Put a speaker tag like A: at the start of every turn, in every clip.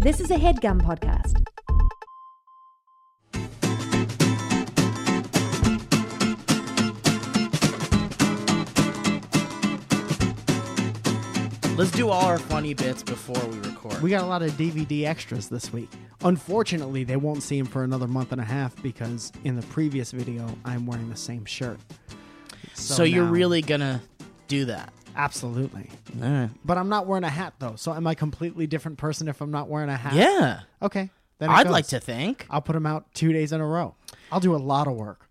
A: This is a HeadGum podcast.
B: Let's do all our funny bits before we record.
C: We got a lot of DVD extras this week. Unfortunately, they won't see him for another month and a half because in the previous video, I'm wearing the same shirt.
B: So you're
C: now-
B: really gonna do that?
C: Absolutely.
B: All right.
C: But I'm not wearing a hat, though. So am I a completely different person if I'm not wearing a hat?
B: Yeah.
C: Okay. Then it
B: I'd
C: goes.
B: like to think.
C: I'll put them out 2 days in a row. I'll do a lot of work.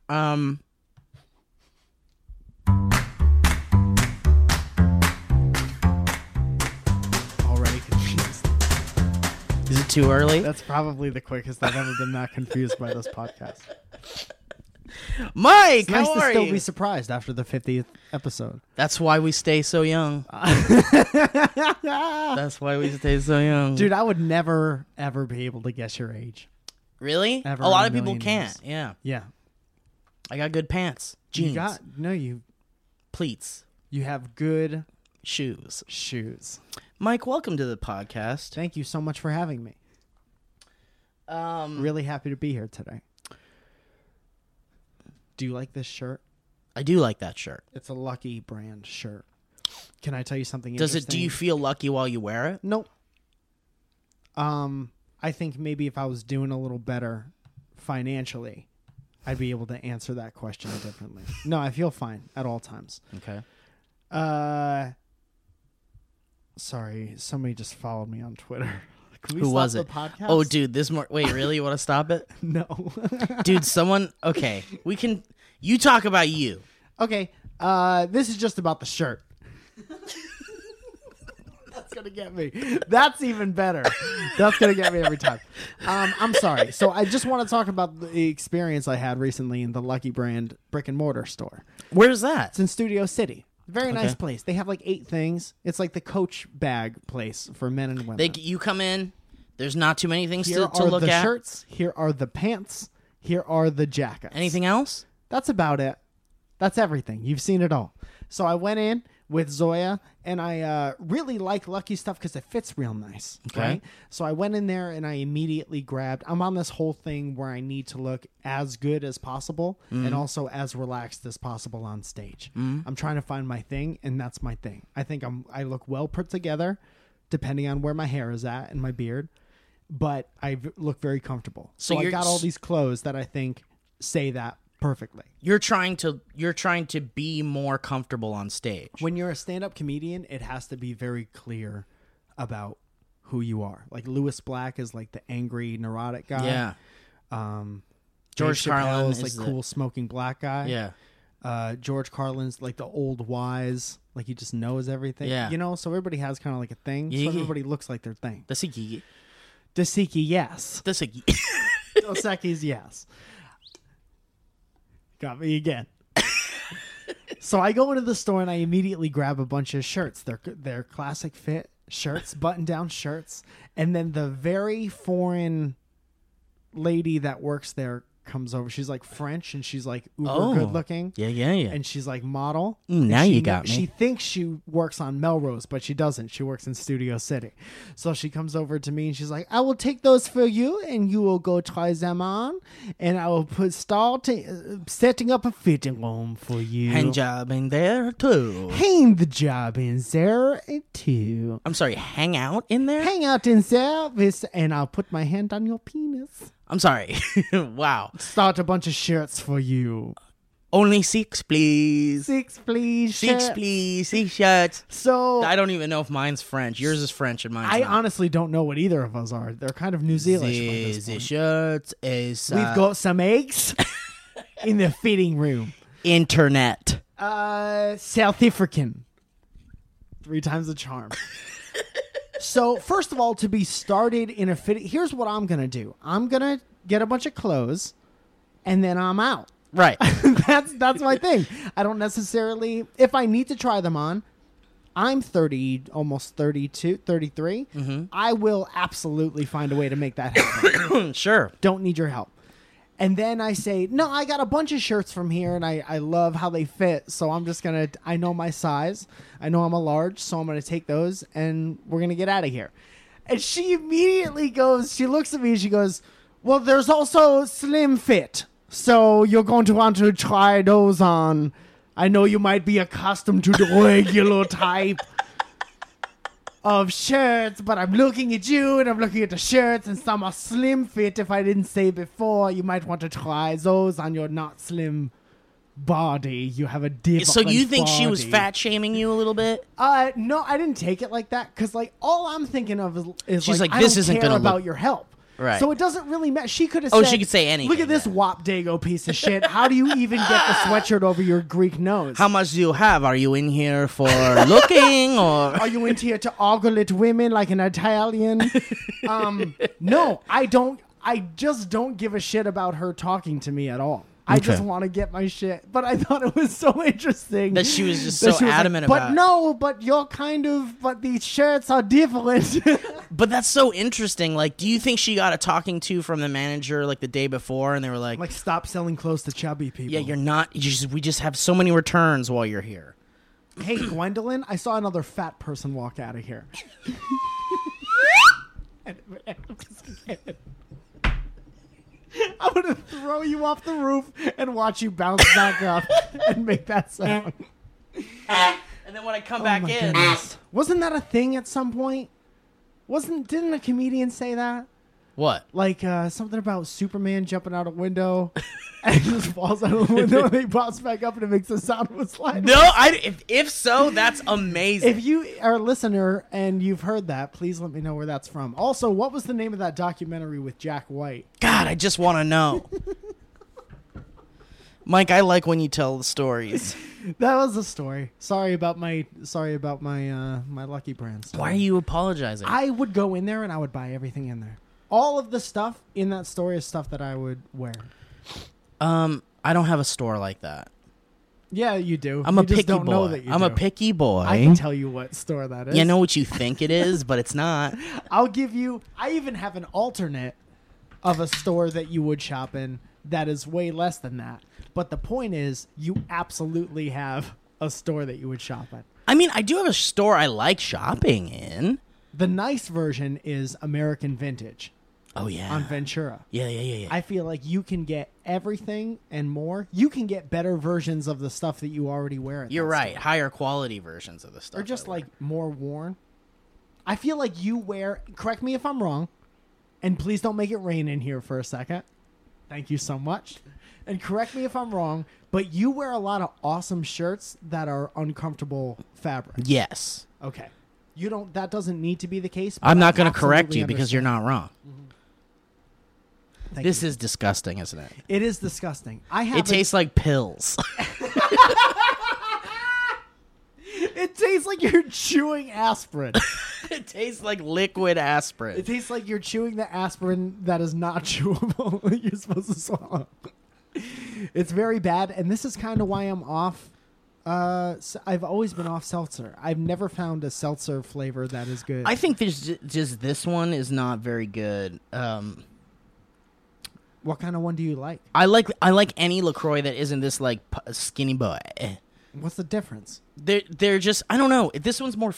C: Already confused.
B: Is it too early?
C: That's probably the quickest I've ever been that confused by this podcast.
B: Mike,
C: It's nice
B: how
C: to
B: are
C: still
B: you?
C: be surprised after the 50th episode.
B: That's why we stay so young. That's why we stay so young.
C: Dude, I would never, ever be able to guess your age.
B: Really?
C: Ever
B: A lot
C: in
B: of
C: a
B: people
C: million
B: can't.
C: years.
B: Yeah.
C: Yeah.
B: I got good pants. Jeans. Pleats.
C: You have good
B: Shoes.
C: shoes.
B: Mike, welcome to the podcast.
C: Thank you so much for having me. Really happy to be here today. Do you like this shirt?
B: I do like that shirt.
C: It's a Lucky brand shirt. Can I tell you something
B: Do
C: interesting?
B: you feel lucky while you wear it?
C: Nope. I think maybe if I was doing a little better financially, I'd be able to answer that question differently. No, I feel fine at all times.
B: Okay.
C: Sorry, somebody just followed me on Twitter. Can we
B: Who
C: stop
B: was
C: the
B: it?
C: podcast?
B: Oh, dude, wait, really? You want to stop it?
C: No.
B: Dude, okay, you talk about you.
C: Okay, this is just about the shirt. That's going to get me. That's even better. That's going to get me every time. I'm sorry. So I just want to talk about the experience I had recently in the Lucky Brand brick and mortar store.
B: Where's that?
C: It's in Studio City. Very nice
B: Okay.
C: place. They have like 8 things. It's like the Coach bag place for men and women.
B: You come in. There's not too many things
C: Here
B: to
C: are
B: look
C: the
B: at.
C: shirts. Here are the pants. Here are the jackets.
B: Anything else?
C: That's about it. That's everything. You've seen it all. So I went in with Zoya, and I really like Lucky stuff because it fits real nice.
B: Okay.
C: Right? So I went in there, and I immediately grabbed... I'm on this whole thing where I need to look as good as possible and also as relaxed as possible on stage. I'm trying to find my thing, and that's my thing. I think I look well put together, depending on where my hair is at and my beard, but I look very comfortable. So I got all these clothes that I think say that perfectly.
B: You're trying to be more comfortable on stage.
C: When you're a stand-up comedian, it has to be very clear about who you are. Like Lewis Black is like the angry, neurotic guy.
B: Yeah.
C: George
B: Carlin
C: Chappelle is
B: is
C: like
B: the-
C: cool, smoking black guy.
B: Yeah.
C: George Carlin's like the old wise, like he just knows everything.
B: Yeah.
C: You know, so everybody has kind of like a thing.
B: Yeah.
C: So everybody looks like their thing.
B: Dasiki.
C: Dasiki, yes.
B: Dasiki.
C: Dos Equis, yes. Got me again. So I go into the store and I immediately grab a bunch of shirts. They're classic fit shirts, button-down shirts. And then the very foreign lady that works there comes over. She's like French and she's like uber good looking.
B: Yeah.
C: And she's like model.
B: Now
C: And
B: you got me.
C: She thinks she works on Melrose, but she doesn't. She works in Studio City. So she comes over to me and she's like, I will take those for you and you will go try them on. And I will start setting up a fitting room for you.
B: Hand job in there too.
C: Hang the job in there too.
B: I'm sorry, hang out in there?
C: Hang out in service and I'll put my hand on your penis.
B: I'm sorry. Wow.
C: Start a bunch of shirts for you.
B: Only 6, please.
C: 6, please.
B: 6,
C: shirts.
B: please. 6 shirts.
C: So
B: I don't even know if mine's French. Yours is French and mine's
C: I
B: not.
C: honestly don't know what either of us are. They're kind of New Zealand.
B: The shirt is
C: We've got some eggs in the fitting room.
B: internet.
C: South African. 3 times the charm. So, first of all, to be started in a fitting... Here's what I'm going to do. I'm going to get a bunch of clothes, and then I'm out.
B: Right.
C: That's my thing. I don't necessarily... If I need to try them on, I'm 30, almost 32, 33.
B: Mm-hmm.
C: I will absolutely find a way to make that happen.
B: Sure.
C: Don't need your help. And then I say, no, I got a bunch of shirts from here, and I love how they fit, so I'm just going to... I know my size. I know I'm a large, so I'm going to take those, and we're going to get out of here. And she immediately goes, she looks at me and she goes, well, there's also slim fit. So you're going to want to try those on. I know you might be accustomed to the regular type of shirts, but I'm looking at you and I'm looking at the shirts and some are slim fit. If I didn't say before, you might want to try those on your not slim body. You have a different
B: So you think she was
C: body.
B: fat shaming you a little bit?
C: No, I didn't take it like that because like all I'm thinking of is
B: She's like,
C: I
B: this
C: don't
B: isn't
C: care
B: gonna
C: about
B: look-
C: your help.
B: Right.
C: So it doesn't really matter. She could have
B: Oh,
C: said,
B: she could say anything,
C: look at this
B: yeah.
C: wop dago piece of shit. How do you even get the sweatshirt over your Greek nose?
B: How much do you have? Are you in here for looking or?
C: Are you into here to ogle at women like an Italian? No, I don't. I just don't give a shit about her talking to me at all. I
B: Okay.
C: just want to get my shit. But I thought it was so interesting
B: That she was just
C: that
B: so
C: she was like,
B: adamant
C: but
B: about it."
C: no, but you're kind of, but these shirts are different.
B: But that's so interesting. Like, do you think she got a talking to from the manager like the day before, and they were like,
C: like, stop selling clothes to chubby people.
B: "Yeah, you're not. We just have so many returns while you're here."
C: Hey, Gwendolyn, I saw another fat person walk out of here. I'm going to throw you off the roof and watch you bounce back up and make that sound.
B: And then when I come
C: Oh
B: back
C: my
B: in,
C: goodness. Wasn't that a thing at some point? Didn't a comedian say that?
B: what?
C: Like something about Superman jumping out a window and he just falls out of the window and he pops back up and it makes a sound of a slide.
B: No, if so, that's amazing.
C: If you are a listener and you've heard that, please let me know where that's from. Also, what was the name of that documentary with Jack White?
B: God, I just want to know. Mike, I like when you tell the stories.
C: That was the story. Sorry about my my Lucky Brand story.
B: Why are you apologizing?
C: I would go in there and I would buy everything in there. All of the stuff in that store is stuff that I would wear.
B: I don't have a store like that.
C: Yeah, you do.
B: I'm
C: You
B: a
C: just
B: picky
C: don't know
B: boy.
C: that you
B: I'm a
C: do.
B: picky boy.
C: I can tell you what store that is.
B: You know what you think it is, but it's not.
C: I'll give you. I even have an alternate of a store that you would shop in that is way less than that. But the point is, you absolutely have a store that you would shop at.
B: I mean, I do have a store I like shopping in.
C: The nice version is American Vintage
B: Oh yeah.
C: on Ventura.
B: Yeah.
C: I feel like you can get everything and more. You can get better versions of the stuff that you already wear. At
B: You're
C: that
B: right.
C: store.
B: Higher quality versions of the stuff.
C: Or just
B: I wear.
C: like more worn. I feel like you wear. Correct me if I'm wrong, and please don't make it rain in here for a second. Thank you so much. And correct me if I'm wrong, but you wear a lot of awesome shirts that are uncomfortable fabric.
B: Yes.
C: Okay. You don't. That doesn't need to be the case. but
B: I'm not
C: I
B: going to correct
C: absolutely
B: you because you're not wrong.
C: Thank
B: This
C: you.
B: is disgusting, isn't it?
C: It is disgusting. I have.
B: It tastes like pills.
C: It tastes like you're chewing aspirin.
B: It tastes like liquid aspirin.
C: It tastes like you're chewing the aspirin that is not chewable. You're supposed to swallow. It's very bad, and this is kind of why I'm off. I've always been off seltzer. I've never found a seltzer flavor that is good.
B: I think there's just this one is not very good.
C: What kind of one do you like?
B: I like any LaCroix that isn't this like skinny boy.
C: What's the difference?
B: They're just I don't know. This one's more.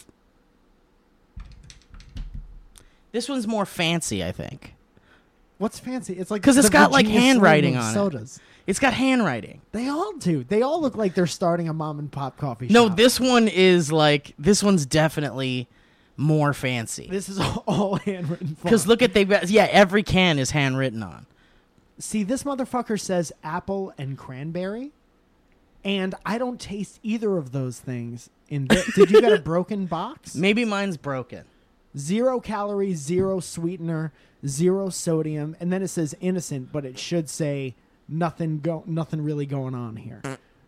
B: This one's more fancy, I think,
C: What's fancy? It's like
B: 'Cause it's
C: the
B: got, like,
C: Virginia
B: handwriting
C: Slim of
B: on it.
C: sodas.
B: It's got handwriting.
C: They all do. They all look like they're starting a mom and pop coffee
B: No,
C: shop.
B: this one's definitely more fancy.
C: This is all handwritten.
B: Because look at every can is handwritten on.
C: See, this motherfucker says apple and cranberry, and I don't taste either of those things. Did you get a broken box?
B: Maybe mine's broken.
C: 0 calories, 0 sweetener, 0 sodium, and then it says innocent, but it should say nothing really going on here.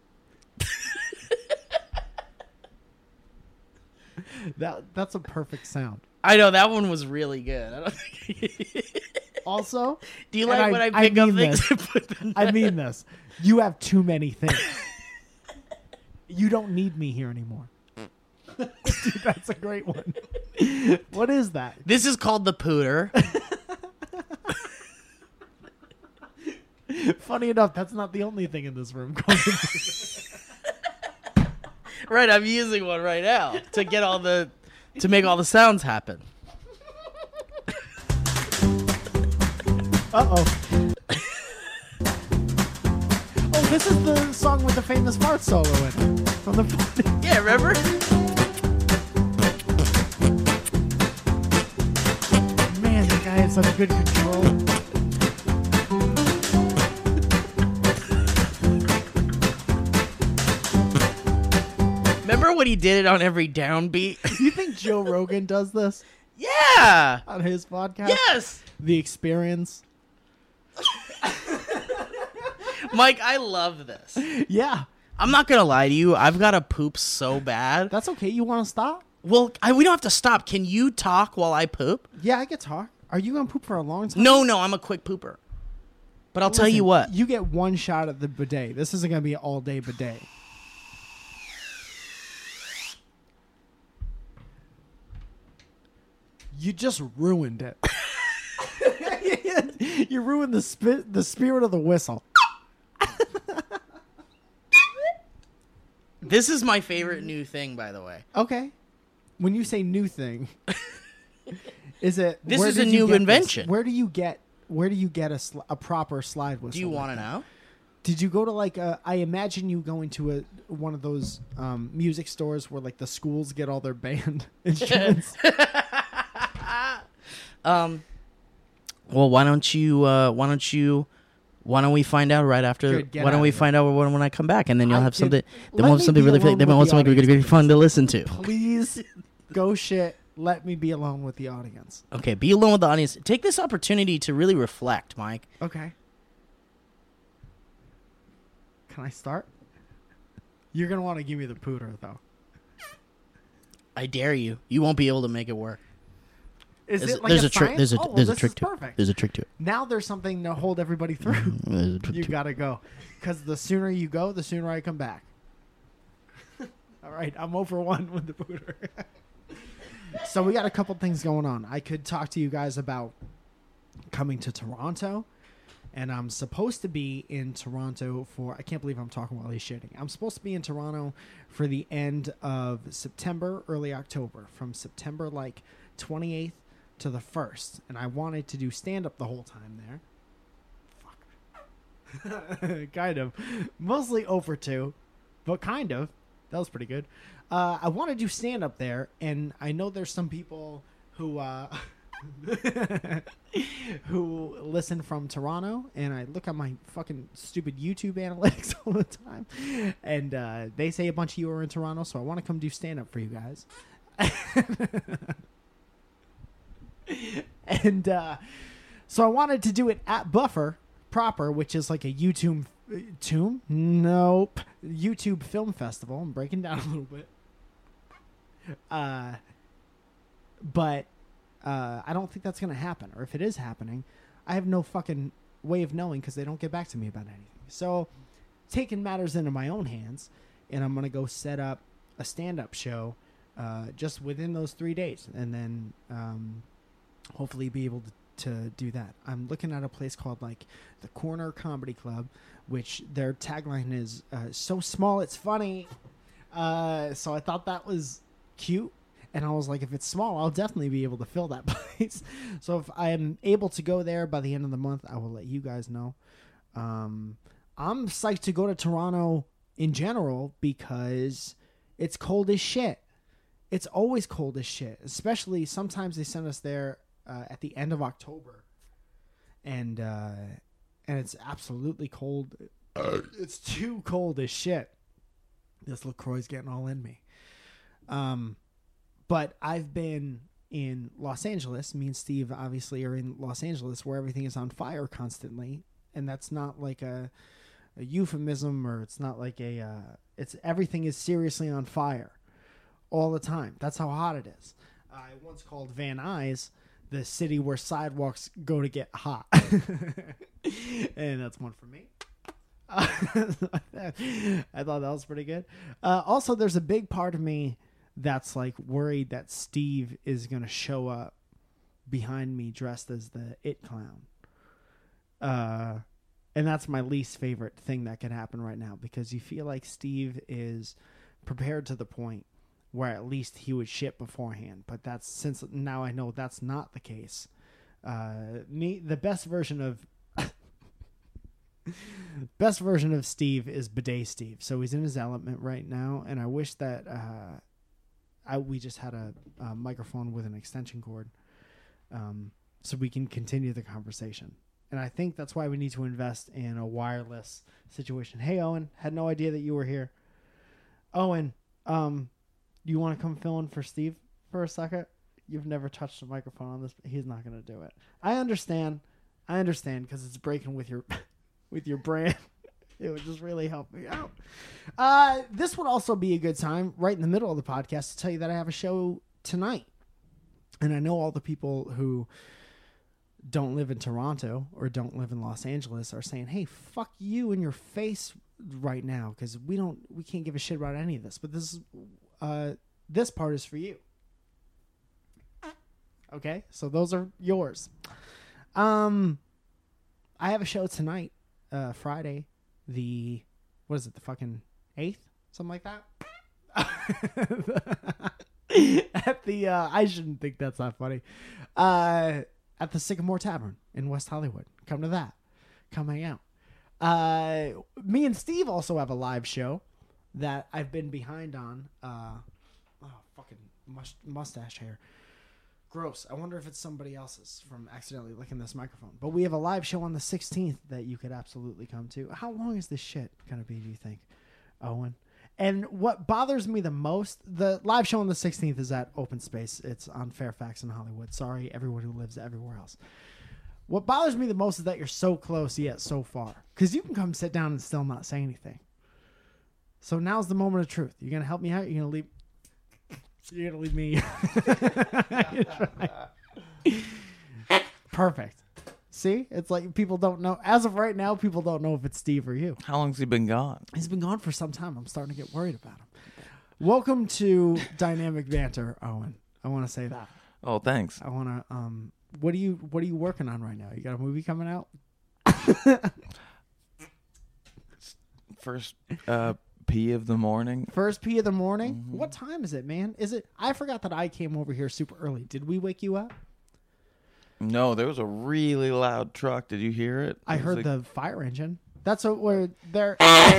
C: That's a perfect sound.
B: I know that one was really good. I don't think
C: Also,
B: Do you
C: and
B: like when I pick up
C: mean
B: things
C: this.
B: and put them
C: I mean this. You have too many things. You don't need me here anymore. Dude, that's a great one. What is that?
B: This is called the pooter.
C: Funny enough, that's not the only thing in this room.
B: Right, I'm using one right now to make all the sounds happen.
C: Uh-oh. Oh, this is the song with the famous fart solo in it. From the
B: Yeah, remember?
C: Man, the guy had such good control.
B: Remember when he did it on every downbeat?
C: You think Joe Rogan does this
B: Yeah!
C: on his podcast?
B: Yes!
C: The Experience.
B: Mike, I love this.
C: Yeah,
B: I'm not gonna lie to you. I've got to poop so bad.
C: that's okay. You want to stop?
B: Well, we don't have to stop. Can you talk while I poop?
C: Yeah, I can talk. Are you gonna poop for a long time?
B: No, I'm a quick pooper. But I'll tell you what.
C: You get one shot at the bidet. This isn't gonna be an all-day bidet. You just ruined it. You ruined the spirit of the whistle.
B: This is my favorite new thing, by the way.
C: Okay. When you say new thing, is it?
B: This
C: where
B: is a
C: did you
B: new
C: get
B: invention.
C: this? Where do you get a proper slide whistle?
B: Do you want to
C: like that?
B: know?
C: Did you go to like a? I imagine you going to one of those music stores where like the schools get all their band instruments.
B: Well, why don't we find out right after?
C: Good, get
B: Why don't
C: out
B: we
C: of here.
B: find out when I come back, and then you'll
C: I
B: have
C: did-
B: something. Then
C: let
B: we'll have
C: me
B: something
C: be
B: really.
C: alone
B: Then we'll
C: with
B: have something
C: the
B: really
C: audience,
B: fun to listen to.
C: Please go shit. Let me be alone with the audience.
B: Okay, be alone with the audience. Take this opportunity to really reflect, Mike.
C: Okay. Can I start? You're gonna want to give me the pooter though.
B: I dare you. You won't be able to make it work.
C: Is
B: There's,
C: it like
B: there's
C: a
B: a trick.
C: science?
B: There's a
C: this
B: trick
C: is
B: to it.
C: perfect.
B: There's a trick to it.
C: Now there's something to hold everybody through.
B: There's a trick
C: You
B: to it.
C: gotta go, because the sooner you go, the sooner I come back. All right, I'm over one with the pooter. So we got a couple things going on. I could talk to you guys about coming to Toronto, and I'm supposed to be in Toronto for. I can't believe I'm talking while he's shitting. I'm supposed to be in Toronto for the end of September, early October, from September like 28th to the 1st, and I wanted to do stand-up the whole time there. Kind of. Mostly over 2, but kind of. That was pretty good. I want to do stand-up there, and I know there's some people who who listen from Toronto, and I look at my fucking stupid YouTube analytics all the time, and they say a bunch of you are in Toronto, so I want to come do stand-up for you guys. And so I wanted to do it at Buffer proper, which is like a YouTube YouTube Film Festival. I'm breaking down a little bit. But I don't think that's going to happen. Or if it is happening, I have no fucking way of knowing because they don't get back to me about anything. So taking matters into my own hands, and I'm going to go set up a stand-up show just within those 3 days. And then hopefully be able to do that. I'm looking at a place called like the Corner Comedy Club, which their tagline is so small it's funny. So I thought that was cute, and I was like, if it's small, I'll definitely be able to fill that place. So if I am able to go there by the end of the month, I will let you guys know. I'm psyched to go to Toronto in general because it's cold as shit. It's always cold as shit, especially sometimes they send us there at the end of October, and it's absolutely cold. It's too cold as shit. This LaCroix's getting all in me. But I've been in Los Angeles. Me and Steve obviously are in Los Angeles, where everything is on fire constantly, and that's not like a euphemism, or it's not like it's everything is seriously on fire all the time. That's how hot it is. I once called Van Nuys the city where sidewalks go to get hot. And that's one for me. I thought that was pretty good. Also, there's a big part of me that's like worried that Steve is going to show up behind me dressed as the It Clown. And that's my least favorite thing that could happen right now, because you feel like Steve is prepared to the point where at least he would shit beforehand. But that's, since now I know that's not the case, The best version of Steve is Bidet Steve. So he's in his element right now, and I wish that we just had a microphone with an extension cord, so we can continue the conversation. And I think that's why we need to invest in a wireless situation. Hey, Owen, had no idea that you were here. Owen, you want to come fill in for Steve for a second? You've never touched a microphone on this. He's not going to do it. I understand because it's breaking with your with your brand. It would just really help me out. This would also be a good time right in the middle of the podcast to tell you that I have a show tonight. And I know all the people who don't live in Toronto or don't live in Los Angeles are saying, hey, fuck you in your face right now, because we can't give a shit about any of this. But this part is for you. Okay, so those are yours. I have a show tonight, Friday, the fucking 8th? Something like that? At the, I shouldn't think that's not funny. At the Sycamore Tavern in West Hollywood. Come to that. Come hang out. Me and Steve also have a live show that I've been behind on. Fucking mustache hair. Gross. I wonder if it's somebody else's from accidentally licking this microphone. But we have a live show on the 16th that you could absolutely come to. How long is this shit going to be, do you think, Owen? And what bothers me the most, the live show on the 16th is at Open Space. It's on Fairfax in Hollywood. Sorry, everyone who lives everywhere else. What bothers me the most is that you're so close yet so far. Because you can come sit down and still not say anything. So now's the moment of truth. You're going to help me out? You're going to leave... You're going to leave me. Perfect. See? It's like people don't know. As of right now, people don't know if it's Steve or you.
A: How long's he been gone?
C: He's been gone for some time. I'm starting to get worried about him. Welcome to Dynamic Banter, Owen. I want to say that.
A: Oh, thanks.
C: I want to... What are you working on right now? You got a movie coming out?
A: First pee of the morning.
C: First pee of the morning?
A: Mm-hmm.
C: What time is it, man? Is it? I forgot that I came over here super early. Did we wake you up?
A: No, there was a really loud truck. Did you hear it?
C: I heard
A: like...
C: the fire engine. That's where they're...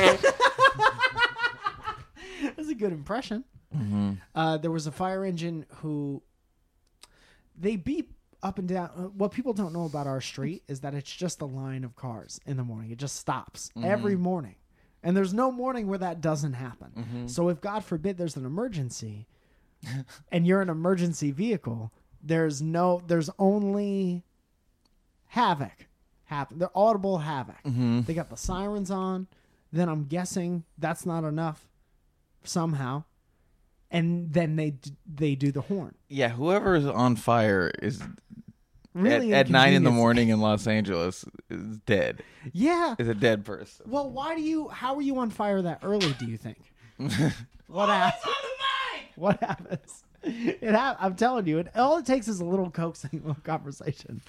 C: That's a good impression.
A: Mm-hmm.
C: There was a fire engine who... They beep up and down. What people don't know about our street is that it's just a line of cars in the morning. It just stops every morning. And there's no morning where that doesn't happen. Mm-hmm. So if, God forbid, there's an emergency and you're an emergency vehicle, there's only havoc happen. They're audible havoc. Mm-hmm. They got the sirens on. Then I'm guessing that's not enough somehow. And then they do the horn.
A: Yeah, whoever is on fire is
C: really
A: at 9 in the morning in Los Angeles is dead.
C: Yeah,
A: is a dead person.
C: Well, how are you on fire that early? Do you think? What happens? What happens? I'm telling you, all it takes is a little coaxing, little conversation.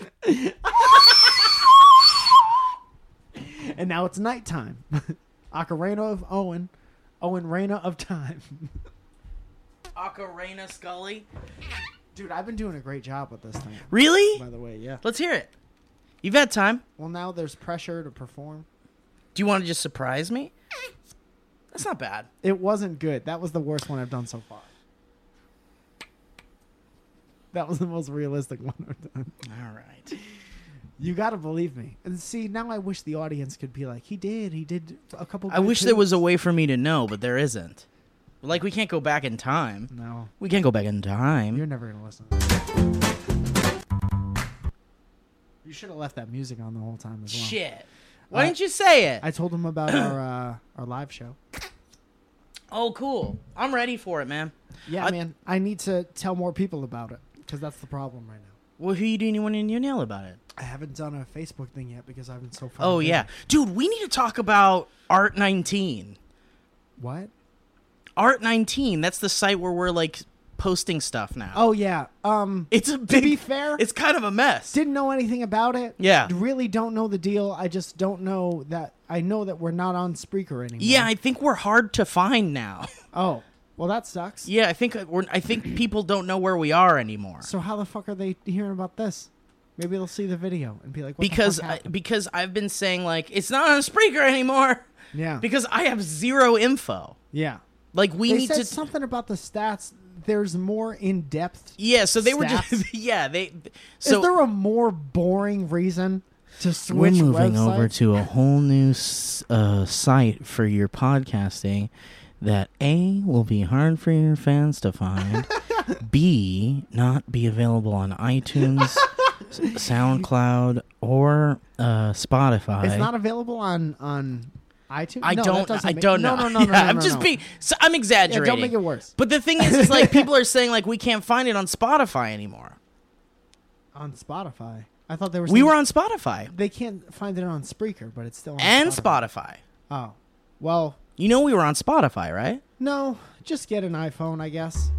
C: And now it's nighttime. Ocarina of Owen Reina of time.
B: Ocarina Scully.
C: Dude, I've been doing a great job with this thing.
B: Really?
C: By the way, yeah.
B: Let's hear it. You've had time.
C: Well, now there's pressure to perform.
B: Do you want to just surprise me? That's not bad.
C: It wasn't good. That was the worst one I've done so far. That was the most realistic one I've done.
B: All right.
C: You got to believe me. And see, now I wish the audience could be like, he did a couple.
B: I wish there was a way for me to know, but there isn't. Like, we can't go back in time.
C: No.
B: We can't go back in time.
C: You're never going to listen. You should have left that music on the whole time as well.
B: Shit. Why didn't you say it?
C: I told him about our live show.
B: Oh, cool. I'm ready for it, man.
C: Yeah, man. I need to tell more people about it because that's the problem right now.
B: Well, who do you want to nail about it?
C: I haven't done a Facebook thing yet because I've been so far.
B: Oh, yeah. Dude, we need to talk about Art19.
C: What?
B: Art19. That's the site where we're, like, posting stuff now.
C: Oh, yeah.
B: It's a big...
C: To be fair...
B: It's kind of a mess.
C: Didn't know anything about it.
B: Yeah.
C: Really don't know the deal. I just don't know that... I know that we're not on Spreaker anymore.
B: Yeah, I think we're hard to find now.
C: Oh. Well, that sucks.
B: Yeah, I think people don't know where we are anymore.
C: So how the fuck are they hearing about this? Maybe they'll see the video and be like, what the
B: because
C: fuck happened?
B: because I've been saying like it's not on Spreaker anymore
C: Yeah.
B: because I have zero info.
C: Yeah.
B: Like we
C: They
B: need
C: said
B: to
C: something about the stats. There's more in depth.
B: Yeah, so they were
C: Stats?
B: just they so
C: Is there a more boring reason to
B: we're
C: switch
B: moving
C: websites?
B: over to a whole new site for your podcasting that A, will be hard for your fans to find, B, not be available on iTunes, SoundCloud, or Spotify.
C: It's not available on iTunes.
B: I
C: No, that
B: don't.
C: doesn't
B: I
C: make-
B: don't know.
C: No,
B: Yeah, I'm
C: no,
B: just
C: no.
B: being. So I'm
C: Yeah,
B: exaggerating.
C: don't make it worse.
B: But the thing is like people are saying like we can't find it on Spotify anymore.
C: On Spotify, I thought they were.
B: We
C: saying
B: were on Spotify
C: They can't find it on Spreaker, but it's still on
B: and
C: Spotify.
B: Spotify.
C: Oh, well,
B: You know we were on Spotify, right?
C: no. Just get an iPhone, I guess.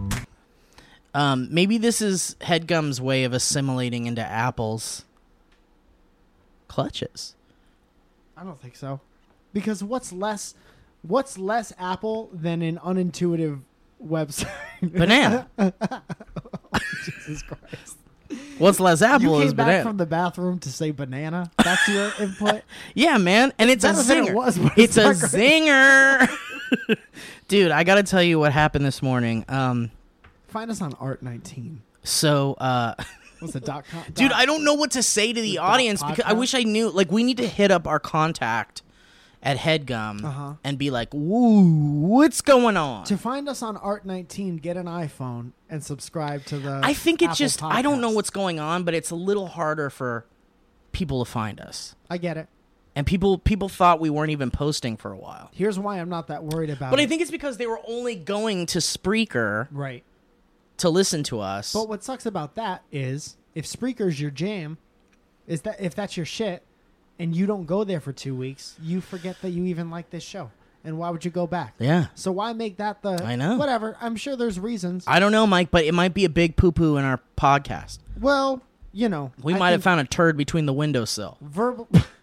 B: Maybe this is HeadGum's way of assimilating into Apple's clutches.
C: I don't think so, because what's less Apple than an unintuitive website?
B: Banana.
C: Jesus Christ!
B: What's less Apple
C: You
B: is
C: came back
B: banana.
C: from the bathroom to say banana. That's your input.
B: Yeah, man, and it's a
C: better than
B: zinger.
C: it was, but
B: It's a
C: it's not great.
B: zinger. Dude, I got to tell you what happened this morning.
C: Find us on Art19.
B: So
C: What's the .com?
B: dude, I don't know what to say to the
C: The
B: audience because I
C: podcast?
B: wish I knew. Like, we need to hit up our contact at HeadGum
C: Uh-huh.
B: and be like, "Woo, what's going on?"
C: To find us on Art19, get an iPhone and subscribe to the.
B: I think it's
C: Apple
B: just I don't know
C: Podcast.
B: what's going on, but it's a little harder for people to find us.
C: I get it.
B: And people thought we weren't even posting for a while.
C: Here's why I'm not that worried about
B: But
C: it.
B: I think it's because they were only going to Spreaker
C: Right.
B: to listen to us.
C: But what sucks about that is if Spreaker's your jam, is that if that's your shit, and you don't go there for 2 weeks, you forget that you even like this show. And why would you go back?
B: Yeah.
C: So why make that the...
B: I know.
C: Whatever. I'm sure there's reasons.
B: I don't know, Mike, but it might be a big poo-poo in our podcast.
C: Well, you know.
B: We
C: I
B: might have
C: think
B: found a turd between the windowsill.
C: verbal...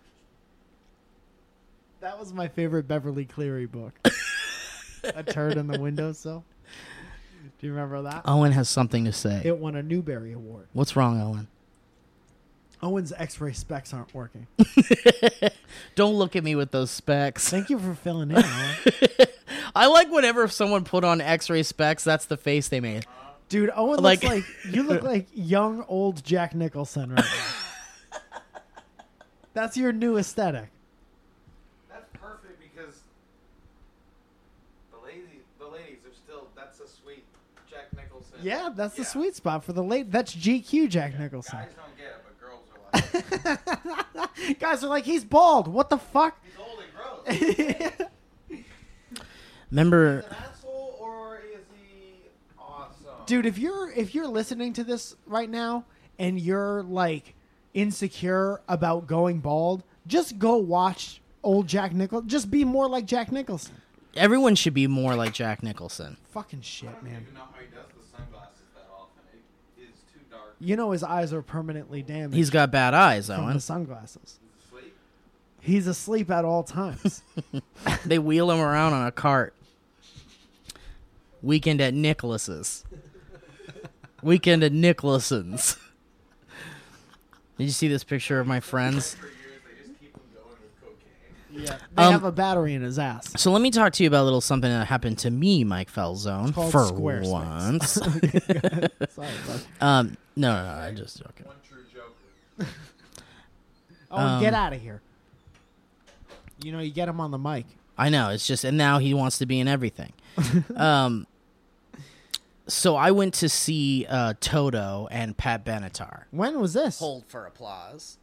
C: That was my favorite Beverly Cleary book. A turd in the windowsill. Do you remember that?
B: Owen has something to say.
C: It won a Newbery Award.
B: What's wrong, Owen?
C: Owen's X-ray specs aren't working.
B: Don't look at me with those specs.
C: Thank you for filling in, Owen.
B: I like whenever someone put on X-ray specs, that's the face they made.
C: Dude, Owen
B: Like-
C: looks like you look like young old Jack Nicholson right now. That's your new aesthetic.
A: That's perfect because the ladies are still. That's a sweet Jack Nicholson.
C: Yeah, that's the sweet spot for the late. That's GQ Jack Nicholson.
A: Guys don't get it, but girls are like,
C: Guys are like, he's bald. What the fuck?
A: he's old and gross.
B: Remember,
A: Is he an asshole or is he awesome?
C: Dude, if you're listening to this right now and you're like insecure about going bald, just go watch old Jack Nicholson. Just be more like Jack Nicholson.
B: everyone should be more like Jack Nicholson.
C: Fucking shit,
A: I don't
C: man.
A: even know how he does the sunglasses that often. It is too dark.
C: You know his eyes are permanently damaged
B: He's got bad eyes,
C: from
B: Owen.
C: the sunglasses.
A: Sleep.
C: He's asleep at all times.
B: They wheel him around on a cart. Weekend at Nicholas's. Weekend at Nicholason's. Did you see this picture of my friends?
A: For years, they just keep him going with cocaine.
C: Yeah, they have a battery in his ass.
B: So let me talk to you about a little something that happened to me, Mike Falzone,
C: called
B: for
C: Squarespace.
B: once.
C: Sorry, bud.
B: No, I'm just joking.
A: One true joker.
C: Oh, get out of here. You know, you get him on the mic.
B: I know, it's just, and now he wants to be in everything. So I went to see Toto and Pat Benatar.
C: When was this?
B: Hold for applause.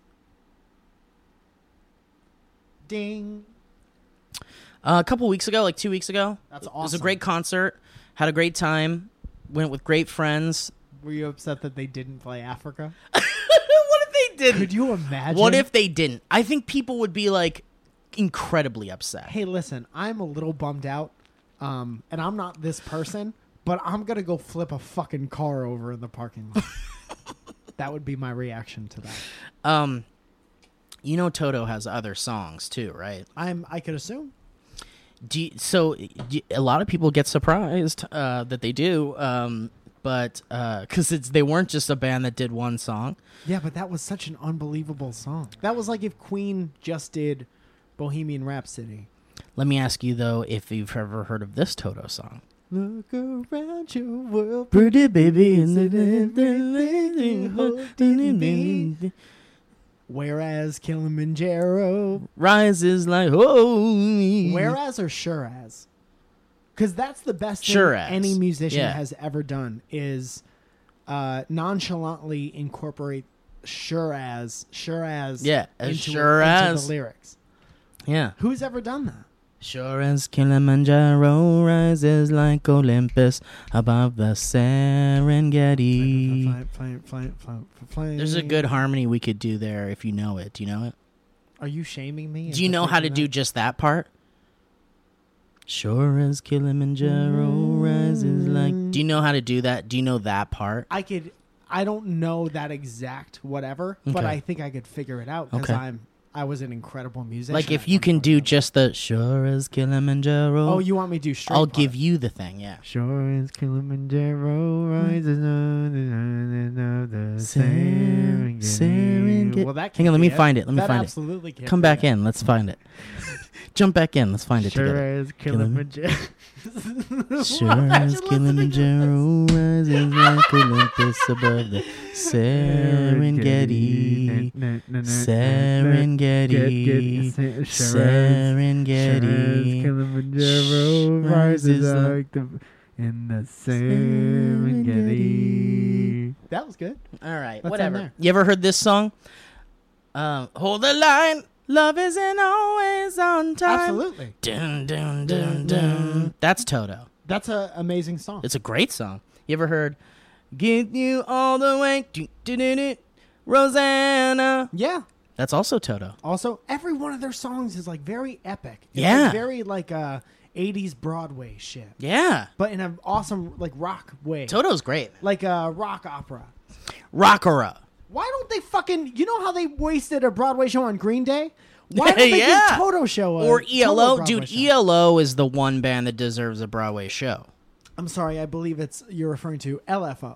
C: Ding.
B: A couple weeks ago, like 2 weeks ago.
C: That's
B: It was a
C: awesome.
B: great concert. Had a great time. Went with great friends.
C: Were you upset that they didn't play Africa?
B: What if they didn't?
C: Could you imagine?
B: What if they didn't? I think people would be like incredibly upset.
C: Hey, listen, I'm a little bummed out, and I'm not this person, but I'm going to go flip a fucking car over in the parking lot. That would be my reaction to that.
B: You know Toto has other songs too, right?
C: I could assume.
B: A lot of people get surprised that they do. but because they weren't just a band that did one song.
C: Yeah, but that was such an unbelievable song. That was like if Queen just did Bohemian Rhapsody.
B: Let me ask you though, if you've ever heard of this Toto song.
C: Look around your world,
B: Pretty baby in
C: the whereas Kilimanjaro.
B: rises like oh.
C: Whereas or sure as? Because that's the best thing
B: Sure as.
C: any musician
B: Yeah.
C: has ever done is nonchalantly incorporate sure as
B: Yeah, as
C: into,
B: sure
C: into
B: as.
C: the lyrics.
B: Yeah.
C: Who's ever done that?
B: Sure as Kilimanjaro rises like Olympus above the Serengeti. There's a good harmony we could do there if you know it. Do you know it?
C: Are you shaming me?
B: Do you know how to do just that part? Sure as Kilimanjaro rises like... Do you know how to do that? Do you know that part?
C: I don't know that exact whatever, but
B: Okay.
C: I think I could figure it out because
B: Okay.
C: I was an incredible musician.
B: Like if
C: at
B: you
C: one
B: can
C: point.
B: do just the sure as Kilimanjaro...
C: Oh, you want me to do straight?
B: I'll
C: part.
B: give you the thing, yeah.
C: Sure as Kilimanjaro rises on the
B: Serengeti.
C: Well, that
B: Hang on, let me find it. Let me
C: that
B: find it.
C: absolutely can't
B: Come
C: be
B: back
C: it.
B: in. Let's find it. Jump back in. Let's find it
C: Sure
B: together.
C: as Kilimanjaro.
B: Sure as Kilimanjaro rises like Olympus above the Serengeti. Serengeti. Serengeti.
C: Kilimanjaro
B: rises
C: like the in the Serengeti. That was good.
B: All right,
C: Let's
B: whatever.
C: end there.
B: You ever heard this song? Hold the line. Love isn't always on time.
C: Absolutely.
B: Dun, dun, dun, dun. That's Toto.
C: That's an amazing song.
B: It's a great song. You ever heard Get You All the Way, do, do, do, do, Rosanna?
C: Yeah.
B: That's also Toto.
C: Also, every one of their songs is like very epic. It's
B: Yeah.
C: like very like 80s Broadway shit.
B: Yeah.
C: But in an awesome like rock way.
B: Toto's great.
C: Like a rock opera.
B: Rockera.
C: Why don't they fucking... You know how they wasted a Broadway show on Green Day? Why don't they
B: Yeah.
C: give Toto show a
B: Or
C: Toto
B: ELO.
C: Broadway
B: Dude,
C: show?
B: ELO is the one band that deserves a Broadway show.
C: I'm sorry, I believe you're referring to LFO.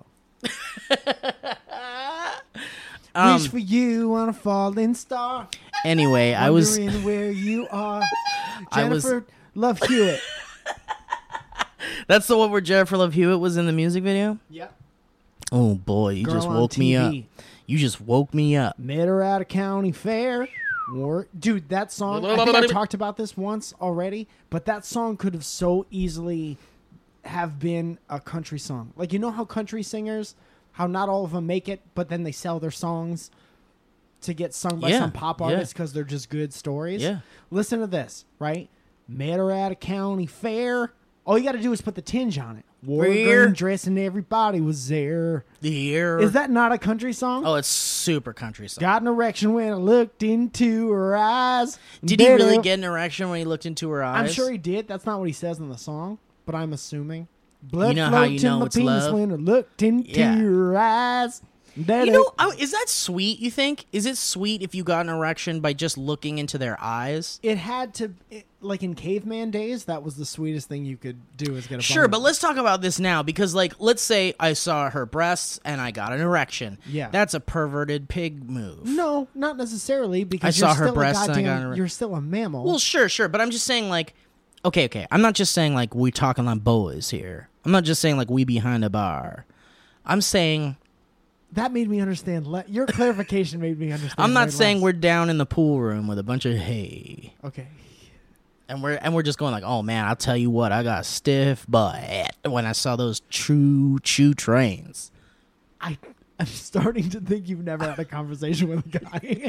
C: Wish for you on a falling star.
B: Anyway, I was...
C: Wondering where you are.
B: I was-
C: Jennifer Love Hewitt.
B: That's the one where Jennifer Love Hewitt was in the music video?
C: Yep.
B: Oh, boy. You
C: Girl
B: just
C: on
B: woke me up.
C: TV.
B: You just woke me up.
C: Met her at a county fair. Dude, that song, I think I talked about this once already, but that song could have so easily have been a country song. Like, you know how country singers, how not all of them make it, but then they sell their songs to get sung by
B: Yeah,
C: some pop
B: yeah.
C: artists because they're just good stories?
B: Yeah.
C: Listen to this, right? Met her at a county fair. All you got to do is put the tinge on it. Wore a
B: Fair.
C: green dress and everybody was there.
B: Here.
C: Is that not a country song?
B: Oh, it's super country song.
C: Got an erection when I looked into her eyes.
B: Did he really get an erection when he looked into her eyes?
C: I'm sure he did. That's not what he says in the song, but I'm assuming. Blood
B: You know how
C: flowed
B: you
C: to
B: know
C: my
B: it's
C: penis
B: love?
C: when I looked into
B: Yeah.
C: her eyes.
B: You know, is that sweet, you think? Is it sweet if you got an erection by just looking into their eyes?
C: It had to, like in caveman days, that was the sweetest thing you could do is get a
B: Sure,
C: boner.
B: but let's talk about this now because, like, let's say I saw her breasts and I got an erection.
C: Yeah.
B: That's a perverted pig move.
C: No, not necessarily because
B: I saw
C: you're
B: her
C: still
B: breasts
C: a
B: and I got
C: goddamn,
B: an
C: you're still a mammal.
B: Well, sure, but I'm just saying, like, okay. I'm not just saying, like, we talking like boys here. I'm not just saying, like, we behind a bar. I'm saying...
C: that made me understand. Your clarification made me understand.
B: I'm not
C: way
B: saying
C: less.
B: we're down in the pool room with a bunch of hay.
C: Okay.
B: And we're just going like, oh man, I'll tell you what, I got a stiff butt when I saw those choo trains.
C: I'm starting to think you've never had a conversation with a guy.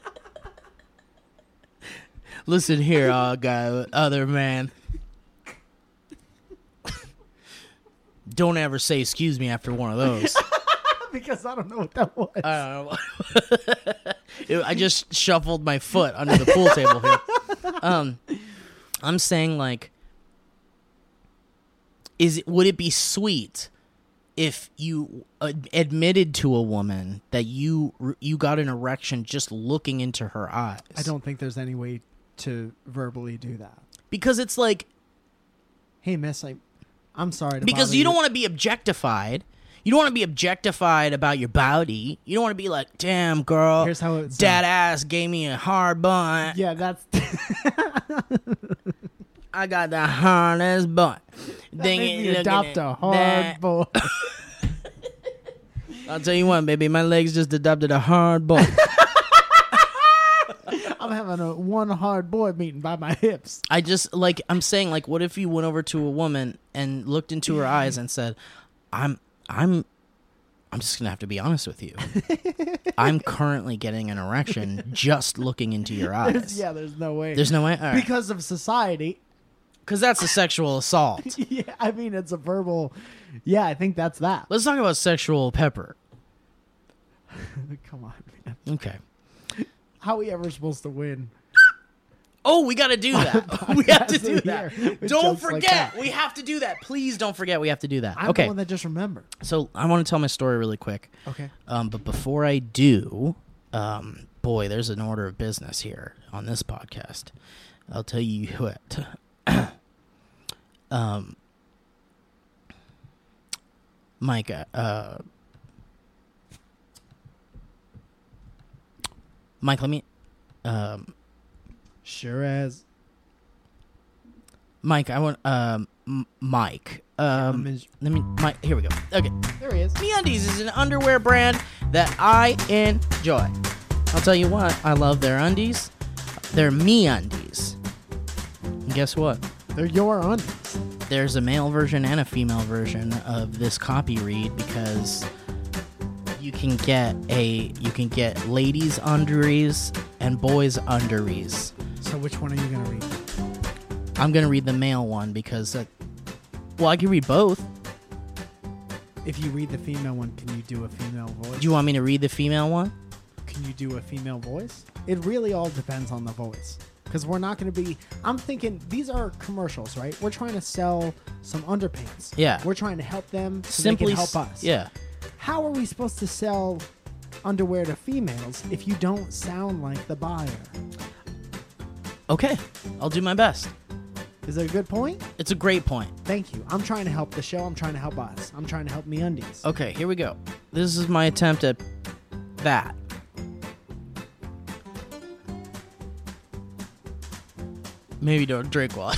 B: Listen here, other man. Don't ever say excuse me after one of those.
C: because I don't know what that was.
B: I don't know. I just shuffled my foot under the pool table here. I'm saying, like, would it be sweet if you admitted to a woman that you got an erection just looking into her eyes?
C: I don't think there's any way to verbally do that.
B: Because it's like,
C: Hey, miss, I'm sorry to
B: because
C: bother
B: you don't want to be objectified. You don't want to be objectified about your body. You don't want to be like, damn, girl,
C: Here's how it
B: that ass gave me a hard butt.
C: Yeah, that's
B: I got the hardest butt.
C: that made me adopt a hard
B: that.
C: boy.
B: I'll tell you what, baby, my legs just adopted a hard butt.
C: I'm having a one hard boy meeting by my hips.
B: I just I'm saying, like, what if you went over to a woman and looked into her eyes and said, I'm just gonna have to be honest with you. I'm currently getting an erection just looking into your eyes.
C: There's no way.
B: There's no way? All right.
C: Because of society.
B: Because that's a sexual assault.
C: Yeah, I mean, it's a verbal. Yeah, I think that's that.
B: Let's talk about sexual pepper.
C: Come on, man.
B: Okay.
C: How are we ever supposed to win?
B: Oh, we got to do that. We have to do that.
C: With
B: Don't
C: jokes like
B: forget.
C: that.
B: We have to do that. Please don't forget. We have to do that.
C: I'm
B: Okay.
C: the one that just remembered.
B: So I want to tell my story really quick.
C: Okay.
B: But before I do, boy, there's an order of business here on this podcast. I'll tell you what. Mike, Mike, let me,
C: Sure as.
B: Mike, I want, Mike, let me, Mike, here we go. Okay.
C: There he is.
B: MeUndies is an underwear brand that I enjoy. I'll tell you what, I love their undies. They're MeUndies. And guess what?
C: They're your undies.
B: There's a male version and a female version of this copy read because you can get ladies undies and boys undies.
C: So which one are you going to read?
B: I'm gonna read the male one because, I can read both.
C: If you read the female one, can you do a female voice?
B: Do you want me to read the female one?
C: Can you do a female voice? It really all depends on the voice. Because we're not going to be... I'm thinking, these are commercials, right? We're trying to sell some underpants.
B: Yeah.
C: We're trying to help them so
B: Simply
C: they can help us.
B: Yeah.
C: How are we supposed to sell underwear to females if you don't sound like the buyer?
B: Okay, I'll do my best.
C: Is that a good point?
B: It's a great point.
C: Thank you. I'm trying to help the show. I'm trying to help us. I'm trying to help MeUndies.
B: Okay, here we go. This is my attempt at that. Maybe don't drink while.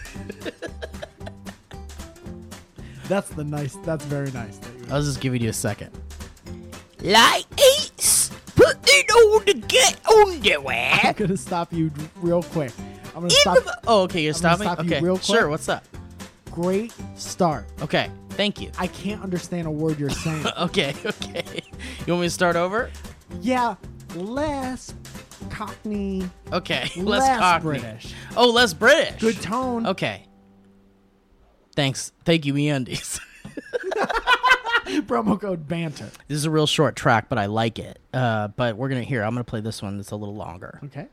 C: That's very nice.
B: I'll just give you a second. Like eats, put it on to get underwear.
C: I'm going to stop you real quick. I'm going to stop.
B: Oh, okay, you're stopping?
C: stop you
B: Okay,
C: real quick.
B: sure, what's up?
C: Great start.
B: Okay, thank you.
C: I can't understand a word you're saying.
B: Okay. You want me to start over?
C: Yeah, less Cockney.
B: Okay,
C: Less
B: less Cockney.
C: British.
B: Oh, less British.
C: Good tone.
B: Okay. Thanks. Thank you, MeUndies.
C: Promo code banter.
B: This is a real short track, but I like it. But I'm going to play this one that's a little longer.
C: Okay.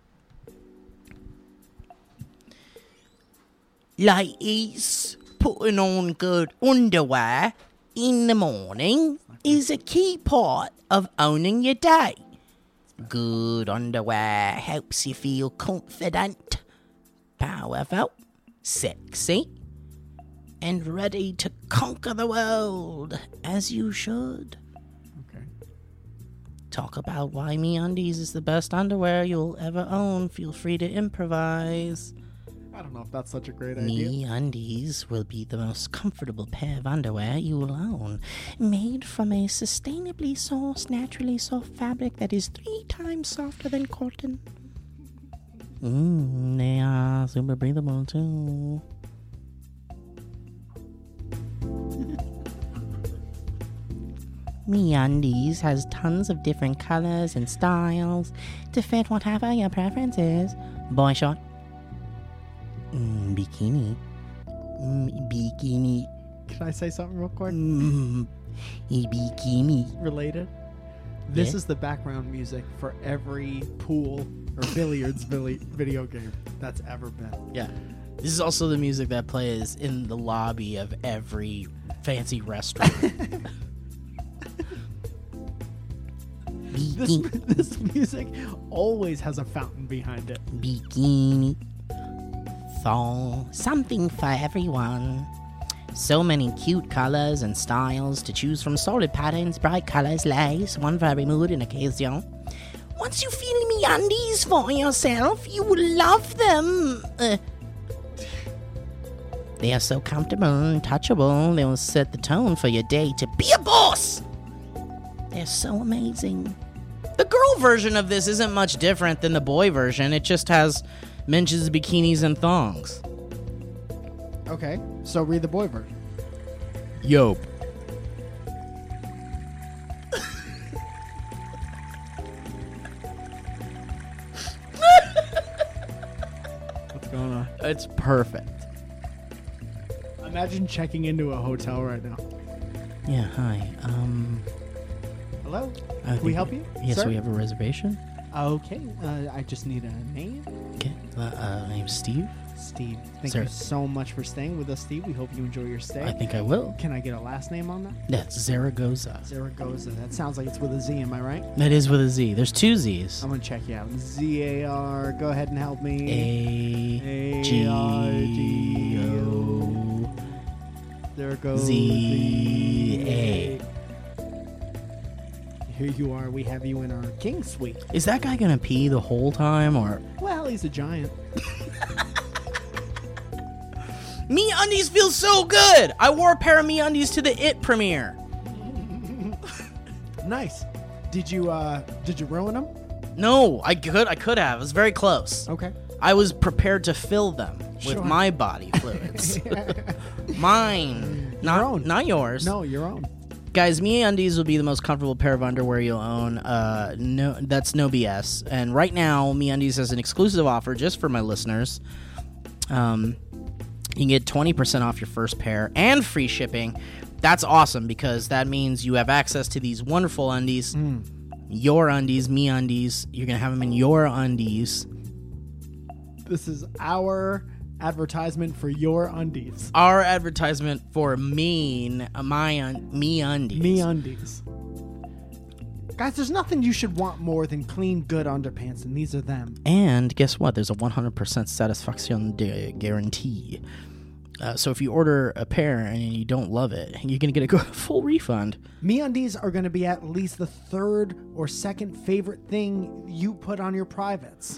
B: Ladies, putting on good underwear in the morning is a key part of owning your day. Good underwear helps you feel confident, powerful, sexy, and ready to conquer the world as you should.
C: Okay.
B: Talk about why MeUndies is the best underwear you'll ever own. Feel free to improvise.
C: I don't know if that's such a great idea.
B: MeUndies will be the most comfortable pair of underwear you will own. Made from a sustainably sourced, naturally soft fabric that is 3 times softer than cotton. They are super breathable too. MeUndies has tons of different colors and styles to fit whatever your preference is. Boy short. Bikini. Bikini.
C: Can I say something real quick?
B: Bikini.
C: Related? This
B: Yeah?
C: is the background music for every pool or billiards video game that's ever been.
B: Yeah. This is also the music that plays in the lobby of every fancy restaurant.
C: This music always has a fountain behind it.
B: Bikini. Thong. Something for everyone. So many cute colors and styles to choose from. Solid patterns, bright colors, lace, one for every mood and occasion. Once you feel me undies for yourself, you will love them. They are so comfortable and touchable, they will set the tone for your day to be a boss. They're so amazing. The girl version of this isn't much different than the boy version. It just has mentions bikinis and thongs.
C: Okay, so read the boy version.
B: Yo.
C: What's going on?
B: It's perfect.
C: Imagine checking into a hotel right now.
B: Yeah, hi.
C: Hello?
B: I
C: Can we
B: think-
C: help you?
B: Yes,
C: sir?
B: we have a reservation.
C: Okay, I just need a name.
B: Okay, name's Steve.
C: Steve. Thank
B: Sir.
C: you so much for staying with us, Steve. We hope you enjoy your stay.
B: I think I will.
C: Can I get a last name on that?
B: That's Zaragoza.
C: Zaragoza. That sounds like it's with a Z, am I right?
B: That is with a Z. There's two Z's.
C: I'm going to check you out. Z-A-R. Go ahead and help me.
B: A-G-O.
C: There goes
B: Z-A.
C: Here you are. We have you in our king suite.
B: Is that guy gonna pee the whole time, or?
C: Well, he's a giant.
B: Me Undies feels so good. I wore a pair of Me Undies to the It premiere.
C: Nice. Did you ruin them?
B: No, I could have. It was very close.
C: Okay.
B: I was prepared to fill them with
C: Sure.
B: my body fluids. Mine, not
C: own.
B: not yours.
C: No, your own.
B: Guys, Me Undies will be the most comfortable pair of underwear you'll own. No, that's no BS. And right now, Me Undies has an exclusive offer just for my listeners. You can get 20% off your first pair and free shipping. That's awesome because that means you have access to these wonderful undies. Your undies, Me Undies. You're gonna have them in your undies.
C: This is our advertisement for your undies.
B: Our advertisement for Me Undies.
C: Me undies. Guys, there's nothing you should want more than clean, good underpants, and these are them.
B: And guess what? There's a 100% satisfaction guarantee. So if you order a pair and you don't love it, you're going to get a full refund.
C: Me undies are going to be at least the third or second favorite thing you put on your privates.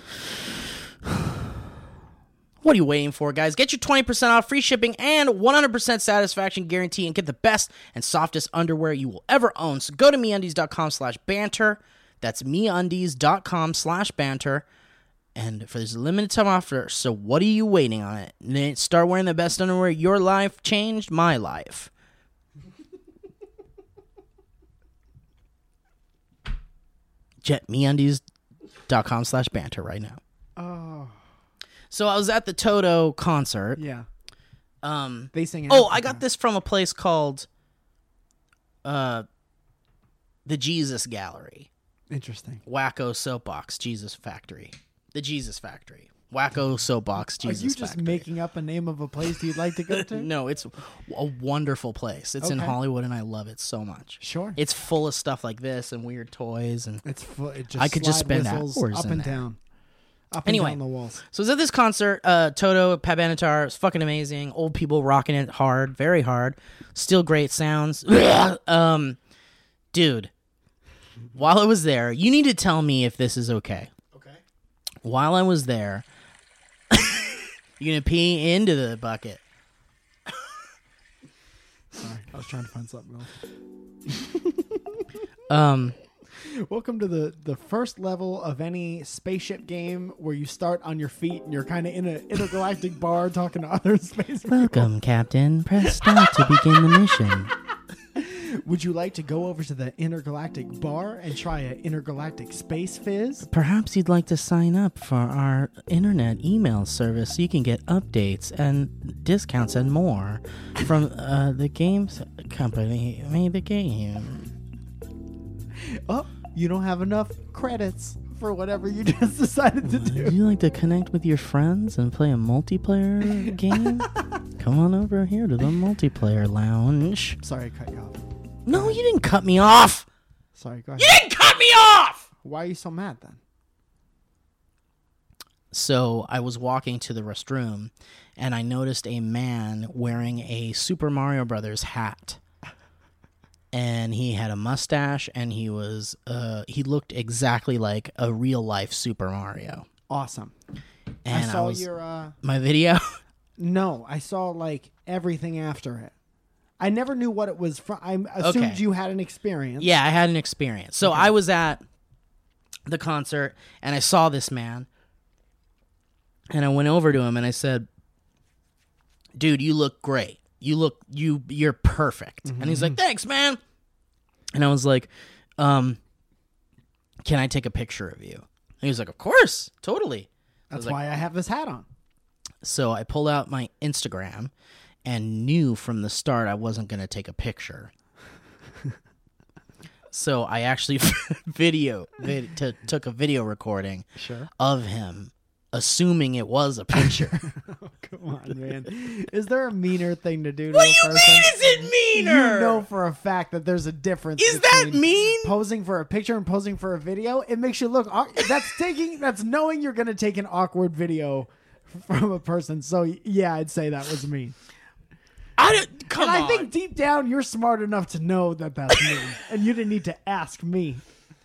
B: What are you waiting for, guys? Get your 20% off, free shipping, and 100% satisfaction guarantee and get the best and softest underwear you will ever own. So go to MeUndies.com/banter. That's MeUndies.com/banter. And for this limited time offer, so what are you waiting on it? Then start wearing the best underwear. Your life changed my life. MeUndies.com/banter right now.
C: Oh.
B: So I was at the Toto concert.
C: Yeah.
B: They
C: They sing.
B: Oh, I got this from a place called the Jesus Gallery.
C: Interesting.
B: Wacko Soapbox Jesus Factory. The Jesus Factory. Wacko Soapbox Jesus
C: Are you just
B: Factory.
C: making up a name of a place you'd like to go to?
B: No, it's a wonderful place. It's in
C: Okay.
B: Hollywood, and I love it so much.
C: Sure.
B: It's full of stuff like this and weird toys, and
C: It's it just
B: I could just
C: slide
B: spend
C: whistles
B: hours
C: up
B: in
C: and
B: there.
C: down. Up
B: Anyway.
C: and down the walls.
B: So I was at this concert, Toto, Pat Benatar, it's fucking amazing. Old people rocking it hard, very hard. Still great sounds. Dude, while I was there, you need to tell me if this is okay.
C: Okay.
B: While I was there, you're going to pee into the bucket.
C: Sorry, I was trying to find something else.
B: Um,
C: Welcome to the first level of any spaceship game where you start on your feet and you're kind of in an intergalactic bar talking to other space people.
B: welcome, Captain. Press start to begin the mission.
C: Would you like to go over to the intergalactic bar and try an intergalactic space fizz?
B: Perhaps you'd like to sign up for our internet email service so you can get updates and discounts and more from the games company made the game.
C: Oh, you don't have enough credits for whatever you just decided to
B: Would
C: do.
B: you like to connect with your friends and play a multiplayer game? Come on over here to the multiplayer lounge.
C: Sorry, I cut you off.
B: No, you didn't cut me off.
C: Sorry, go ahead.
B: You didn't cut me off.
C: Why are you so mad then?
B: So I was walking to the restroom, and I noticed a man wearing a Super Mario Brothers hat. And he had a mustache, and he looked exactly like a real-life Super Mario.
C: Awesome.
B: And
C: I saw your...
B: my video?
C: No, I saw, like, everything after it. I never knew what it was from. I assumed you had an experience.
B: Yeah, I had an experience. So I was at the concert, and I saw this man, and I went over to him, and I said, dude, you look great. You're perfect. And he's like, thanks, man. And I was like, can I take a picture of you? And he was like, of course, totally.
C: That's why I have this hat on.
B: So I pulled out my Instagram and knew from the start I wasn't going to take a picture. So I actually took a video recording of him, assuming it was a picture.
C: Oh, come on, man. Is there a meaner thing to do to
B: What
C: a
B: do you
C: person?
B: mean is it meaner?
C: You know for a fact that there's a difference.
B: Is that
C: between
B: mean?
C: Posing for a picture and posing for a video, it makes you look. That's knowing you're going to take an awkward video from a person. So yeah, I'd say that was mean.
B: Come
C: and
B: on.
C: I think deep down you're smart enough to know that that's mean, and you didn't need to ask me.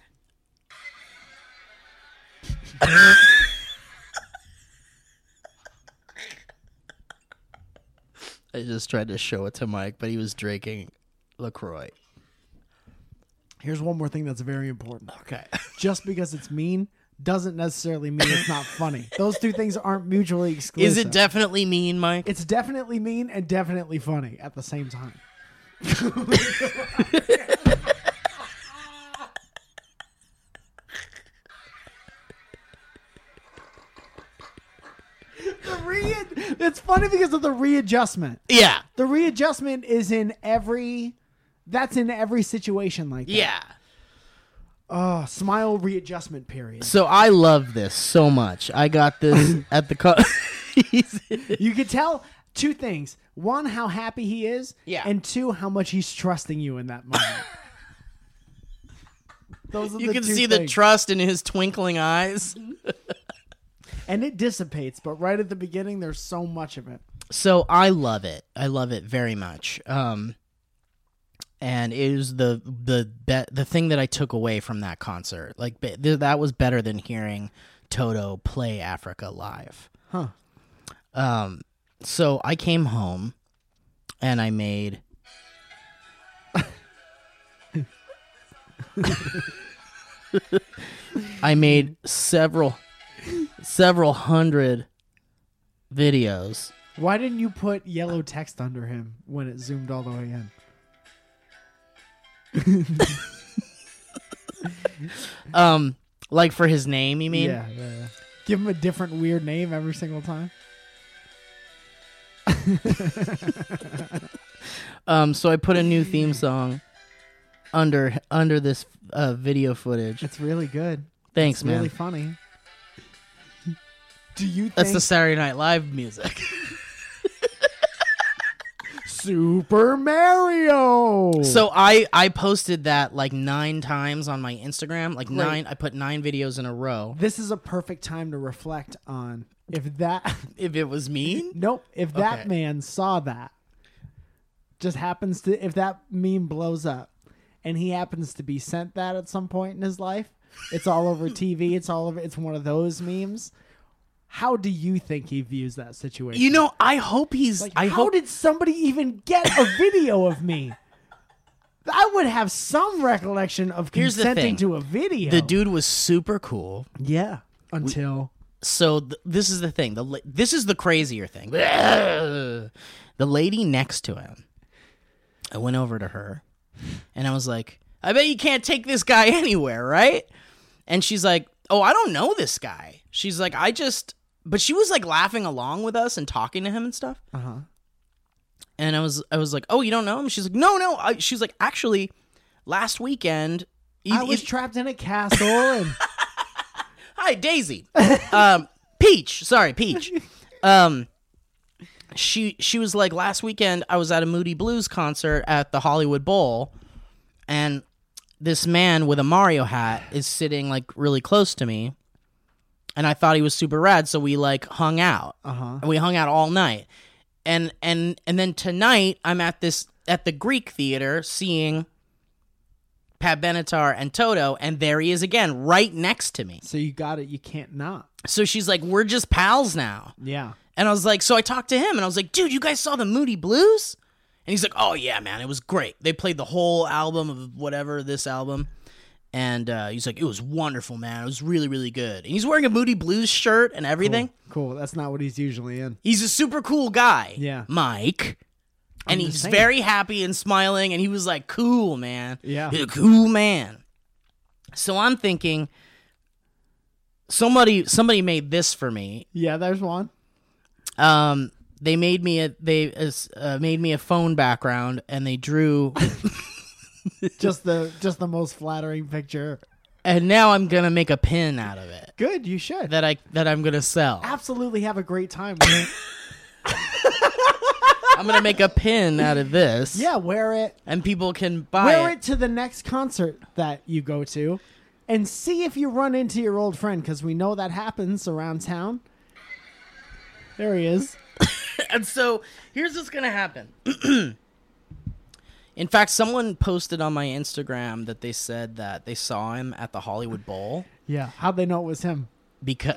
B: I just tried to show it to Mike, but he was drinking LaCroix.
C: Here's one more thing that's very important.
B: Okay.
C: Just because it's mean doesn't necessarily mean it's not funny. Those two things aren't mutually exclusive.
B: Is it definitely mean, Mike?
C: It's definitely mean and definitely funny at the same time. It's funny because of the readjustment.
B: Yeah.
C: The readjustment is in every situation like that.
B: Yeah.
C: Oh, smile readjustment period.
B: So I love this so much. I got this at the
C: You could tell two things. One, how happy he is.
B: Yeah.
C: And two, how much he's trusting you in that moment. Those are
B: You
C: the
B: can
C: two
B: see the
C: things.
B: trust in his twinkling eyes.
C: And it dissipates, but right at the beginning, there's so much of it.
B: So I love it. I love it very much. And it is the thing that I took away from that concert. Like that was better than hearing Toto play Africa live.
C: Huh.
B: So I came home and I made several hundred videos.
C: Why didn't you put yellow text under him when it zoomed all the way in?
B: Like for his name, you mean?
C: Yeah. Give him a different weird name every single time.
B: So I put a new theme song under this video footage.
C: It's really good.
B: Thanks,
C: It's
B: man.
C: really funny. Do you think
B: That's the Saturday Night Live music.
C: Super Mario?
B: So I posted that like 9 times on my Instagram. Like
C: Great.
B: I put 9 videos in a row.
C: This is a perfect time to reflect on if that
B: If it was mean?
C: nope, if that
B: Okay.
C: man saw that, just happens to, if that meme blows up and he happens to be sent that at some point in his life, it's all over TV, it's one of those memes. How do you think he views that situation?
B: You know, I hope he's
C: like,
B: I
C: how
B: hope
C: did somebody even get a video of me? I would have some recollection of
B: Here's the
C: consenting
B: thing.
C: to a video.
B: the dude was super cool.
C: yeah, until
B: So this is the thing. This is the crazier thing. The lady next to him. I went over to her, and I was like, "I bet you can't take this guy anywhere, right?" And she's like, "Oh, I don't know this guy." She's like, But she was like laughing along with us and talking to him and stuff. And I was like, "Oh, you don't know him?" She's like, "No." She's like, "Actually, last weekend,
C: I was trapped in a castle and
B: Hi, Daisy. Peach. Sorry, Peach. She was like, last weekend I was at a Moody Blues concert at the Hollywood Bowl, and this man with a Mario hat is sitting like really close to me, and I thought he was super rad, so we like hung out.
C: Uh-huh.
B: And we hung out all night. And then tonight I'm at the Greek Theater seeing Pat Benatar and Toto, and there he is again, right next to me.
C: So you got it. You can't not.
B: So she's like, we're just pals now.
C: Yeah.
B: And I was like, so I talked to him, and I was like, dude, you guys saw the Moody Blues? And he's like, oh, yeah, man, it was great. They played the whole album of whatever, this album. And he's like, it was wonderful, man. It was really, really good. And he's wearing a Moody Blues shirt and everything.
C: Cool. That's not what he's usually in.
B: He's a super cool guy,
C: Yeah.
B: Mike. And
C: I'm
B: he's
C: just saying.
B: very happy and smiling, and he was like, cool, man.
C: Yeah.
B: He's a cool man. So I'm thinking, somebody made this for me.
C: Yeah, there's one.
B: They made me a phone background, and they drew,
C: Just the most flattering picture.
B: and now I'm gonna make a pin out of it
C: Good, you should.
B: that I'm gonna sell.
C: Absolutely have a great time with it.
B: I'm gonna make a pin out of this.
C: Yeah, wear it.
B: And people can buy
C: Wear it to the next concert that you go to and see if you run into your old friend, because we know that happens around town. There he is.
B: And so here's what's gonna happen. In fact, someone posted on my Instagram that they said that they saw him at the Hollywood Bowl
C: Yeah. How'd they know it was him?
B: because.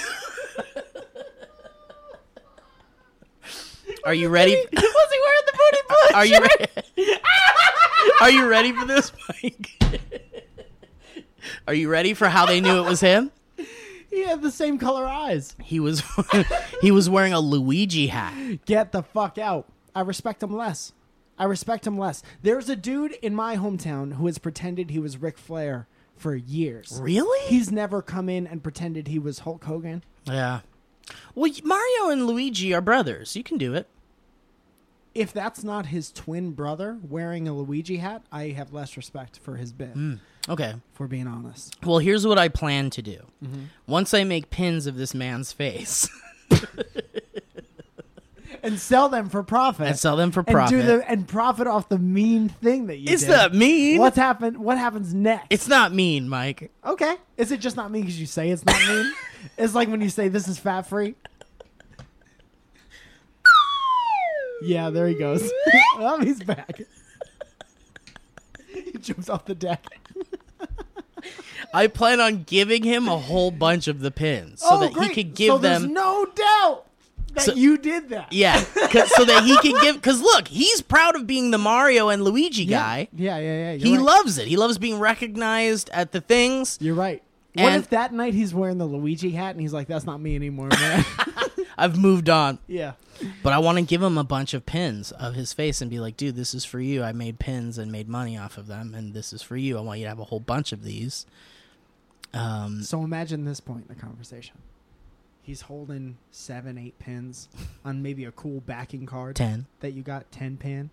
B: Are you ready?
C: Was he wearing the Moody Blues?
B: Are you ready? Are you ready for this, Mike? Are you ready for how they knew it was him?
C: He had the same color eyes.
B: He was wearing a Luigi hat.
C: Get the fuck out. I respect him less. There's a dude in my hometown who has pretended he was Ric Flair for years.
B: Really?
C: He's never come in and pretended he was Hulk Hogan.
B: Yeah. Well, Mario and Luigi are brothers. You can do it.
C: If that's not his twin brother wearing a Luigi hat, I have less respect for his bit,
B: Okay.
C: if we're being honest.
B: Well, here's what I plan to do. Once I make pins of this man's face
C: And sell them for profit.
B: and sell them for
C: And
B: profit.
C: and profit off the mean thing that you
B: It's
C: did.
B: not mean.
C: What happens next?
B: It's not mean, Mike.
C: Okay. Is it just not mean because you say it's not mean? It's like when you say this is fat free. Yeah, there he goes. Oh, he's back. He jumps off the deck.
B: I plan on giving him a whole bunch of the pins so that
C: great.
B: he could give
C: so
B: them.
C: There's no doubt that
B: So-
C: you did that.
B: Yeah, so that he can give. Because look, he's proud of being the Mario and Luigi guy.
C: Yeah. You're
B: He
C: right.
B: loves it. He loves being recognized at the things.
C: You're right. What
B: And-
C: if that night he's wearing the Luigi hat and he's like, "That's not me anymore, man."
B: I've moved on.
C: Yeah.
B: But I want to give him a bunch of pins of his face and be like, dude, this is for you. I made pins and made money off of them, and this is for you. I want you to have a whole bunch of these.
C: So imagine this point in the conversation. He's holding 7-8 pins on maybe a cool backing card
B: 10.
C: that you got, 10 pin.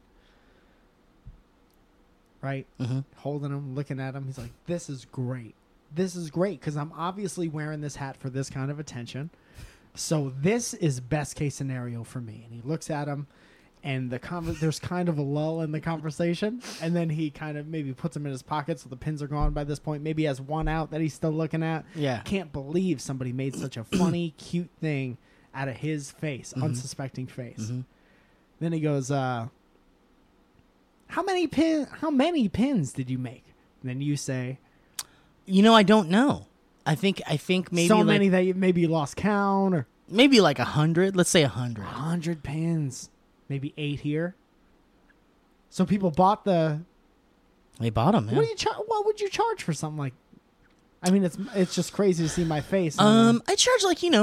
C: Right?
B: Mm-hmm.
C: Holding them, looking at him. He's like, this is great. This is great because I'm obviously wearing this hat for this kind of attention. So this is best case scenario for me. And he looks at him, and there's kind of a lull in the conversation. And then he kind of maybe puts them in his pocket so the pins are gone by this point. Maybe he has one out that he's still looking at.
B: Yeah.
C: Can't believe somebody made such a funny, cute thing out of his face, unsuspecting face. Then he goes, how many pins did you make? And then you say,
B: You know, I don't know. I think maybe
C: so
B: like,
C: many that maybe you lost count, or
B: maybe like 100. Let's say 100.
C: 100 pins, maybe 8 here. So people bought the.
B: They bought them. Yeah.
C: What would you charge for something like? I mean, it's just crazy to see my face.
B: I charge like $7,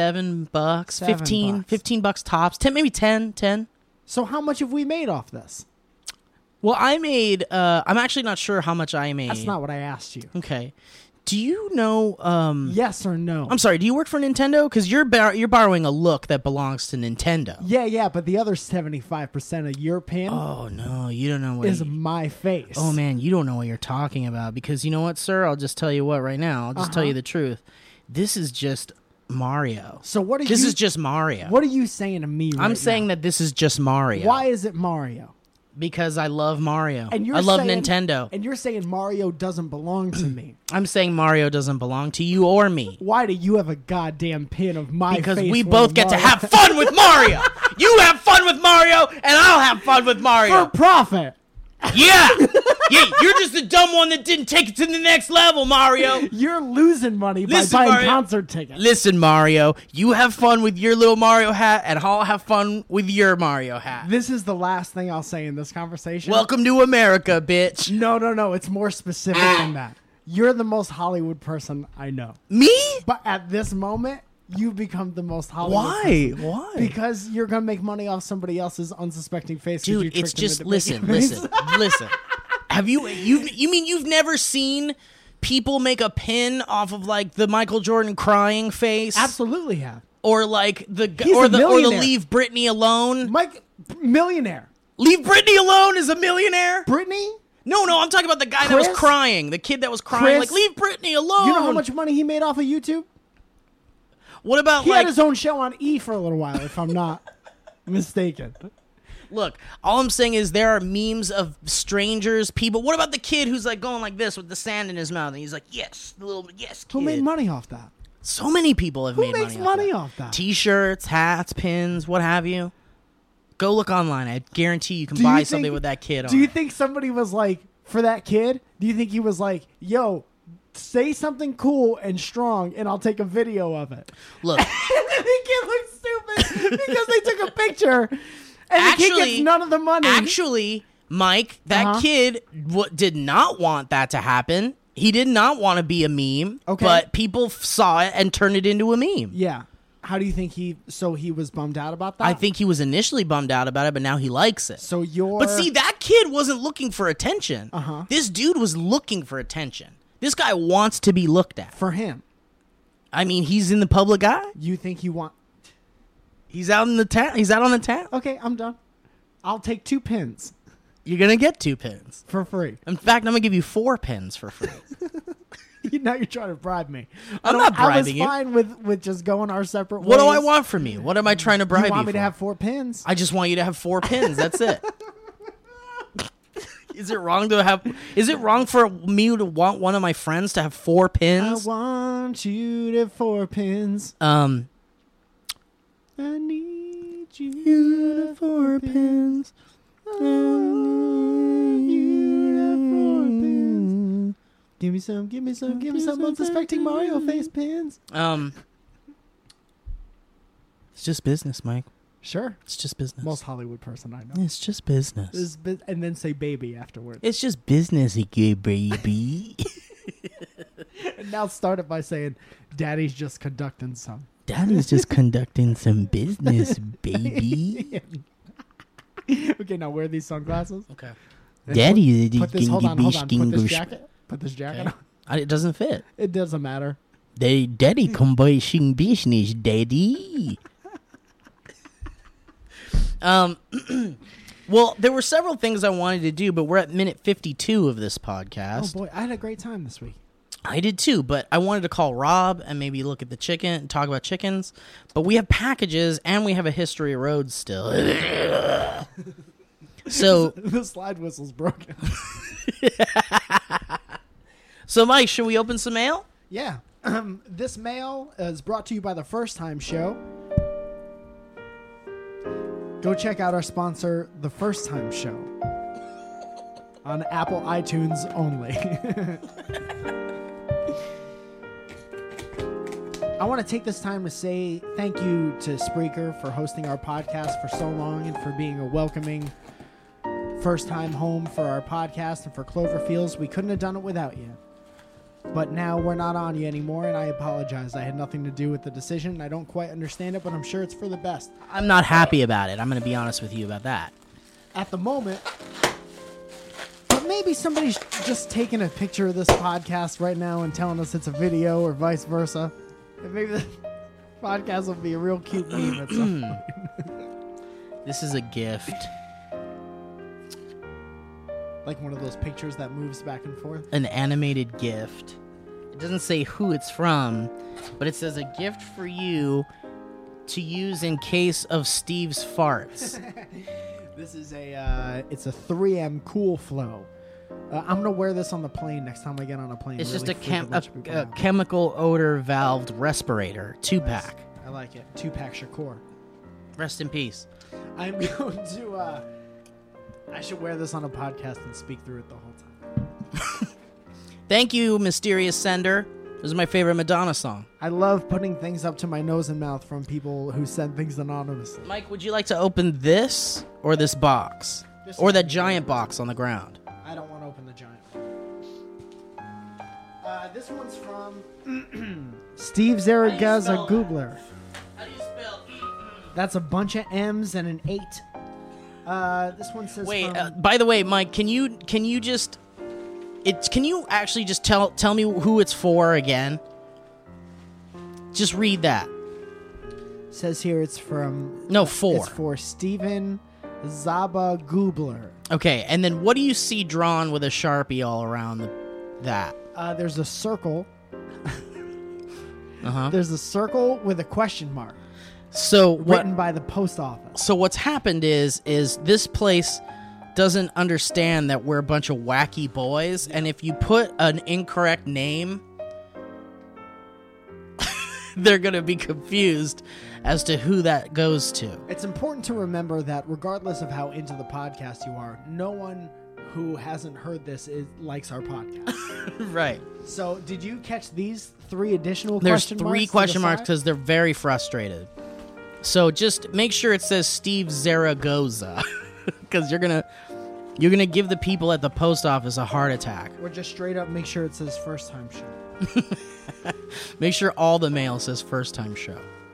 B: $15 tops, 10, maybe 10.
C: So how much have we made off this?
B: Well, I made. I'm actually not sure how much I made.
C: That's not what I asked you.
B: Okay. Do you know?
C: Yes or no?
B: I'm sorry. Do you work for Nintendo? Because you're borrowing a look that belongs to Nintendo.
C: Yeah, but the other 75% of your pin
B: Oh no, you don't know what.
C: is my face.
B: Oh man, you don't know what you're talking about. Because you know what, sir? I'll just tell you what right now. I'll just tell you the truth. This is just Mario.
C: So what are
B: This
C: you?
B: is just Mario.
C: What are you saying to me?
B: I'm saying that this is just Mario.
C: Why is it Mario?
B: Because I love Mario.
C: And you're
B: I love
C: saying-
B: Nintendo.
C: And you're saying Mario doesn't belong to me.
B: I'm saying Mario doesn't belong to you or me.
C: Why do you have a goddamn pin of my
B: Because
C: face
B: we
C: with
B: both get to
C: Mario?
B: have fun with Mario. You have fun with Mario, and I'll have fun with
C: For
B: Mario.
C: profit.
B: Yeah. Yeah, you're just the dumb one that didn't take it to the next level, Mario.
C: You're losing money by
B: Listen,
C: buying
B: Mario.
C: concert tickets.
B: Listen, Mario, you have fun with your little Mario hat, and I'll have fun with your Mario hat.
C: This is the last thing I'll say in this conversation.
B: Welcome to America, bitch.
C: No. It's more specific than that. You're the most Hollywood person I know.
B: Me?
C: But at this moment, you've become the most Hollywood
B: Why?
C: person.
B: Why?
C: Because you're going to make money off somebody else's unsuspecting face. 'cause you
B: Dude, it's
C: tricked them
B: just
C: into making
B: listen.
C: face.
B: Listen. Have you mean you've never seen people make a pin off of like the Michael Jordan crying face?
C: Absolutely have.
B: Or like the
C: He's
B: or
C: a
B: the
C: millionaire.
B: leave Britney alone.
C: Mike, millionaire.
B: Leave Britney alone is a millionaire?
C: Brittany,
B: No, I'm talking about the guy that was
C: Chris?
B: crying. The kid that was crying
C: Chris?
B: like leave Britney alone.
C: you know how much money he made off of YouTube?
B: What about
C: He
B: like
C: had his own show on E for a little while, if I'm not mistaken.
B: Look, all I'm saying is there are memes of strangers, people. What about the kid who's like going like this with the sand in his mouth and he's like, "Yes, the little yes, kid."
C: Who made money off that?
B: So many people have
C: Who
B: made
C: makes
B: money,
C: money
B: off
C: off that?
B: T-shirts, hats, pins, what have you. Go look online. I guarantee you can
C: Do you
B: buy
C: think-
B: something with that kid on.
C: Do you
B: it.
C: think somebody was like, for that kid, do you think he was like, yo, say something cool and strong and I'll take a video of it?
B: Look,
C: And then the kid looks stupid because they took a picture and the kid
B: Actually-
C: gets none of the money.
B: actually, Mike, that
C: Uh-huh.
B: kid did not want that to happen. He did not want to be a meme,
C: Okay.
B: but people saw it and turned it into a meme.
C: Yeah. How do you think he was bummed out about that?
B: I think he was initially bummed out about it, but now he likes it.
C: so. You're
B: But see, that kid wasn't looking for attention.
C: Uh-huh.
B: This dude was looking for attention. This guy wants to be looked at.
C: for him.
B: I mean, he's in the public eye.
C: You think you want?
B: He's out in the town. He's out on the town.
C: Okay, I'm done. I'll take 2 pins
B: You're gonna get 2 pins.
C: for free.
B: In fact, I'm gonna give you 4 pins for free.
C: Now you're trying to bribe me.
B: I'm not
C: I was
B: bribing you.
C: fine with just going our separate
B: What do I
C: ways.
B: want from you? What am I trying to bribe
C: You
B: you
C: want me
B: for?
C: to have 4 pins?
B: I just want you to have 4 pins. That's it. Is it wrong to have? Is it wrong for me to want one of my friends to have 4
C: I
B: pins?
C: want you to have 4 pins. I need you to have 4 pins. I want you to have 4 pins. Give me some unsuspecting Mario face pins.
B: It's just business, Mike.
C: Sure.
B: It's just business.
C: Most Hollywood person I know.
B: It's just business.
C: And then say baby afterwards.
B: It's just business, baby.
C: And now start it by saying, Daddy's just conducting some.
B: Daddy's just conducting some business, baby.
C: Okay, now wear these sunglasses.
B: Okay.
C: And
B: Daddy is
C: put this, hold on. Put this jacket
B: Okay.
C: on.
B: It doesn't fit.
C: It doesn't matter.
B: Daddy combining business, daddy. Well, there were several things I wanted to do, but we're at minute 52 of this
C: Oh
B: podcast.
C: boy, I had a great time this week.
B: I did too, but I wanted to call Rob and maybe look at the chicken and talk about chickens. But we have packages and we have a history of roads still. So,
C: The slide whistle's broken.
B: so Mike, should we open some mail?
C: Yeah. This mail is brought to you by the First Time Show. Go check out our sponsor, The First Time Show, on Apple iTunes only. I want to take this time to say thank you to Spreaker for hosting our podcast for so long and for being a welcoming first-time home for our podcast and for Cloverfields. We couldn't have done it without you. But now we're not on you anymore, and I apologize. I had nothing to do with the decision. I don't quite understand it, but I'm sure it's for the best.
B: I'm not happy about it. I'm going to be honest with you about that.
C: At the moment, but maybe somebody's just taking a picture of this podcast right now and telling us it's a video or vice versa. And maybe the podcast will be a real cute meme at some point.
B: This is a gift.
C: Like one of those pictures that moves back and forth.
B: An animated gift. It doesn't say who it's from, but it says a gift for you to use in case of Steve's farts.
C: This is it's a 3M Cool Flow. I'm gonna wear this on the plane next time I get on a plane.
B: It's
C: Really
B: just
C: freak bunch of people
B: a
C: out.
B: chemical odor valved respirator, 2-pack.
C: I like it. 2-pack Shakur.
B: Rest in peace.
C: I'm going to. I should wear this on a podcast and speak through it the whole time.
B: Thank you, Mysterious Sender. This is my favorite Madonna song.
C: I love putting things up to my nose and mouth from people who send things anonymously.
B: Mike, would you like to open this or this box?
C: This
B: Or
C: one.
B: that giant box on the ground?
C: I don't want to open the giant one. This one's from Steve Zaragoza Googler.
B: How do you spell
C: That's a bunch of M's and an 8. This one says
B: Wait,
C: from,
B: by the way, Mike, can you just can you actually just tell me who it's for again? Just read that.
C: says here it's from
B: No, 4.
C: It's for Steven Zaba Goobler.
B: Okay, and then what do you see drawn with a Sharpie all around that?
C: There's a circle.
B: Uh-huh.
C: There's a circle with a question mark
B: So what
C: written by the post office.
B: So what's happened is this place doesn't understand that we're a bunch of wacky boys, and if you put an incorrect name, they're going to be confused as to who that goes to.
C: It's important to remember that regardless of how into the podcast you are, no one who hasn't heard this likes our podcast.
B: Right.
C: So did you catch these 3 additional
B: There's
C: question
B: 3
C: marks?
B: question marks
C: side?
B: because they're very frustrated. So just make sure it says Steve Zaragoza, because you're gonna give the people at the post office a heart attack.
C: Or just straight up make sure it says first time show.
B: Make sure all the mail says first time show.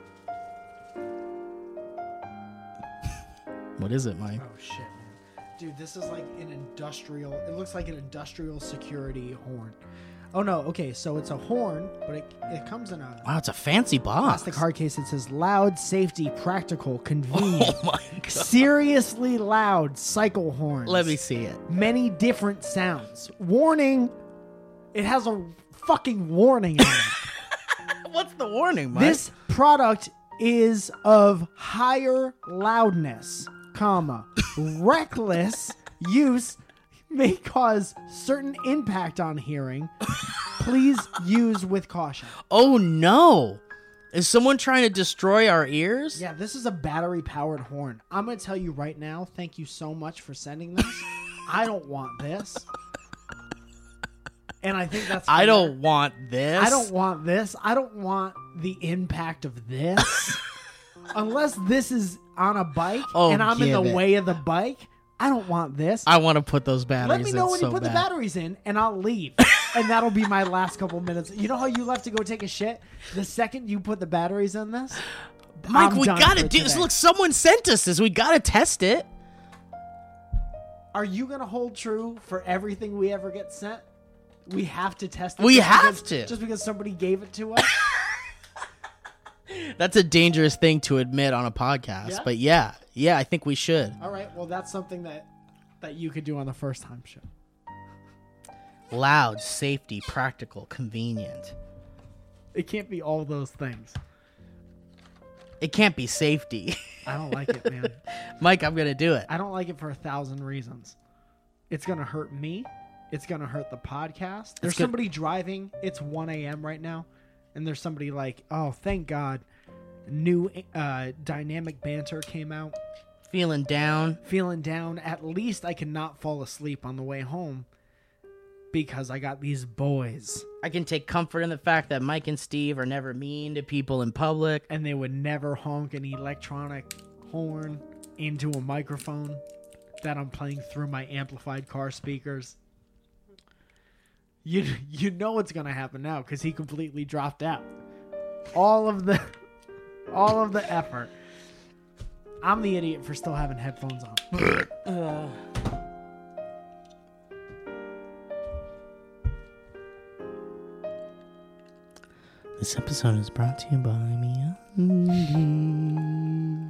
B: What is it, Mike?
C: Oh shit, man. Dude, this is like an industrial, it looks like an industrial security horn. Oh no, okay, so it's a horn, but it comes in a
B: Wow, it's a fancy box.
C: plastic hard case. It says loud, safety, practical, convenient.
B: Oh my god.
C: Seriously loud cycle horns.
B: Let me see it.
C: Many different sounds. Warning. It has a fucking warning on it.
B: What's the warning, Mike?
C: This product is of higher loudness, comma, reckless use may cause certain impact on hearing. Please use with caution.
B: Oh no. Is someone trying to destroy our ears?
C: Yeah, this is a battery-powered horn. I'm going to tell you right now, thank you so much for sending this. I don't want this. And I think that's fair.
B: I don't want this.
C: I don't want this. I don't want the impact of this. Unless this is on a bike
B: Oh,
C: and I'm in the
B: give it.
C: way of the bike, I don't want this.
B: I want to put those batteries
C: Let me know
B: in
C: when
B: so
C: you put
B: bad.
C: the batteries in, and I'll leave. And that'll be my last couple minutes. You know how you left to go take a shit? The second you put the batteries in this,
B: Mike,
C: I'm
B: we
C: done
B: gotta
C: for
B: do this.
C: today.
B: Look, someone sent us this. We gotta test it.
C: Are you going to hold true for everything we ever get sent? We have to test it.
B: We
C: just
B: have
C: because-
B: to.
C: Just because somebody gave it to us?
B: That's a dangerous thing to admit on a podcast.
C: Yeah?
B: But yeah, I think we should.
C: All right, well, that's something that you could do on the first time show.
B: Loud, safety, practical, convenient.
C: It can't be all those things.
B: It can't be safety.
C: I don't like it, man.
B: Mike, I'm gonna do it.
C: I don't like it for 1,000 reasons. It's going to hurt me. It's going to hurt the podcast. There's
B: good-
C: somebody driving. It's 1 a.m. right now. And there's somebody like, oh, thank God. New dynamic banter came out.
B: Feeling down.
C: Feeling down. At least I cannot fall asleep on the way home because I got these boys.
B: I can take comfort in the fact that Mike and Steve are never mean to people in public.
C: And they would never honk an electronic horn into a microphone that I'm playing through my amplified car speakers. You know what's gonna happen now because he completely dropped out. All of the effort. I'm the idiot for still having headphones on.
B: This episode is brought to you by MeUndies.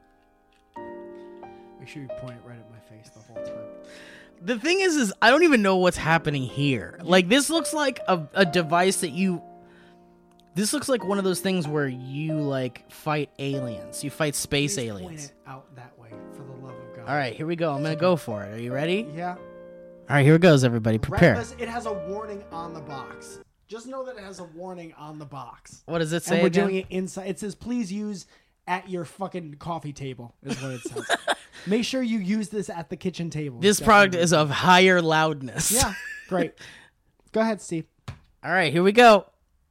C: Make sure you point it right at my face the whole time.
B: The thing is I don't even know what's happening here. Like, this looks like a device that you... This looks like one of those things where you, like, fight aliens. You fight space
C: Please
B: aliens.
C: Point it out that way, for the love of God.
B: All right, here we go. I'm gonna go for it. Are you ready?
C: Yeah.
B: All right, here it goes, everybody. Prepare.
C: Reckless, it has a warning on the box. Just know that it has a warning on the box.
B: What does it say?
C: And we're
B: again?
C: doing it inside. It says, please use at your fucking coffee table, is what it says. Make sure you use this at the kitchen table.
B: This product is of higher loudness.
C: Yeah, great. Go ahead, Steve.
B: All right, here we go.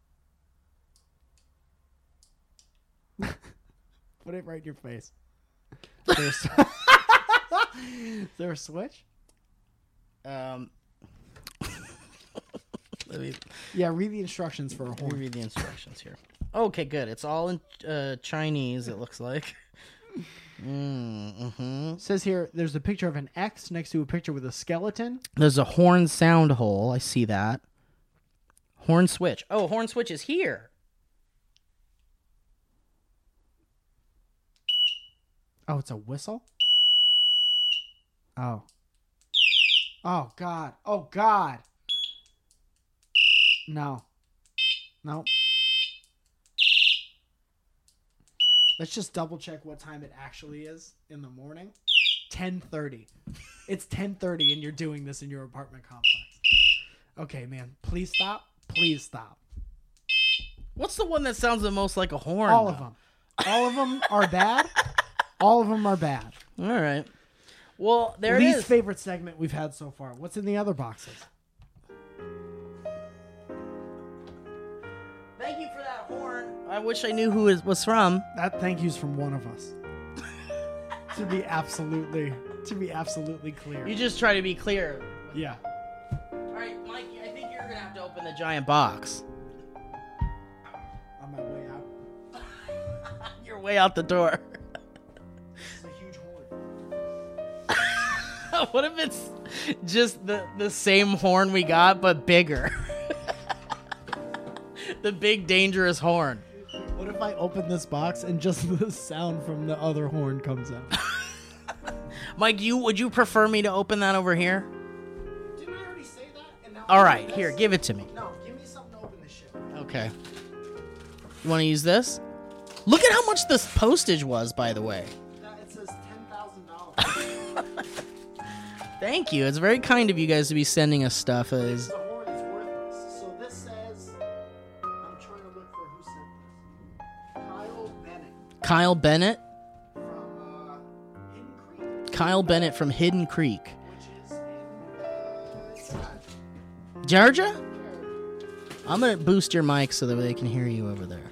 C: Put it right in your face. Is there a switch?
B: Let me
C: Yeah, read the instructions for a
B: Let me
C: horn.
B: read the instructions here. Okay, good. It's all in Chinese, it looks like.
C: It says here, there's a picture of an X next to a picture with a skeleton.
B: There's a horn sound hole. I see that. Horn switch. Oh, horn switch is here.
C: Oh, it's a whistle? Oh. Oh, God. Oh, God. No. No. Let's just double check what time it actually is in the morning. 10:30. It's 10:30 and you're doing this in your apartment complex. Okay, man. Please stop. Please stop.
B: What's the one that sounds the most like a horn?
C: All of them. All of them are bad. All of them are bad.
B: All right. Well, there it
C: Least
B: is.
C: favorite segment we've had so far. What's in the other boxes?
B: Thank you for that horn. I wish I knew who it was from.
C: That thank you's from one of us. to be absolutely clear.
B: You just try to be clear.
C: Yeah.
B: All right, Mike, I think you're going to have to open the giant box.
C: On my way out.
B: You're way out the door.
C: It's a huge horn.
B: What if it's just the same horn we got, but bigger? The big, dangerous horn.
C: What if I open this box and just the sound from the other horn comes out?
B: Mike, would you prefer me to open that over here?
C: Didn't I already say that? And now
B: All right, here, give it to me.
C: No, give me something to open this shit.
B: Okay. You want to use this? Look at how much this postage was, by the way.
C: It says $10,000.
B: Thank you. It's very kind of you guys to be sending us stuff.
C: The horn is worthless. So this says, I'm trying to look for who sent this.
B: Kyle Bennett
C: from Hidden Creek,
B: Kyle Bennett from Hidden Creek.
C: which is in
B: Georgia? I'm going to boost your mic so that they can hear you over there.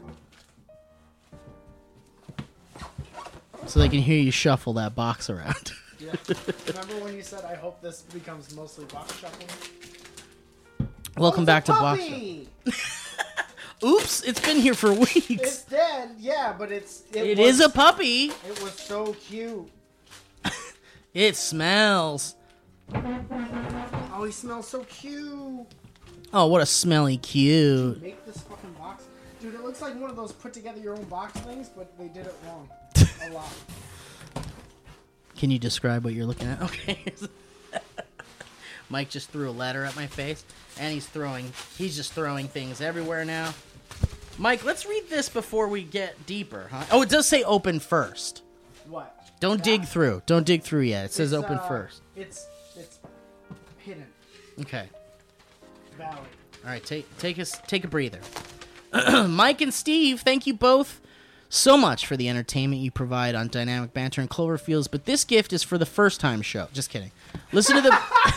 B: So they can hear you shuffle that box around.
C: Yeah. Remember when you said, I hope this becomes mostly box shuffling?
B: Welcome back to Box Shuffle.
C: Puppy!
B: Oops, it's been here for weeks.
C: It's dead, yeah, but it
B: is a puppy.
C: It was so cute.
B: It smells.
C: Oh, he smells so cute.
B: Oh, what a smelly cute.
C: Make this fucking box. Dude, it looks like one of those put together your own box things, but they did it wrong. A lot.
B: Can you describe what you're looking at? Okay. Mike just threw a letter at my face, and he's just throwing things everywhere now. Mike, let's read this before we get deeper, huh? Oh, it does say open first.
C: What?
B: Don't dig through. Don't dig through yet. It says open first.
C: It's hidden.
B: Okay.
C: Valley.
B: All right, take a breather. Mike and Steve, thank you both so much for the entertainment you provide on Dynamic Banter and Cloverfields, but this gift is for the first time show. Just kidding. Listen to the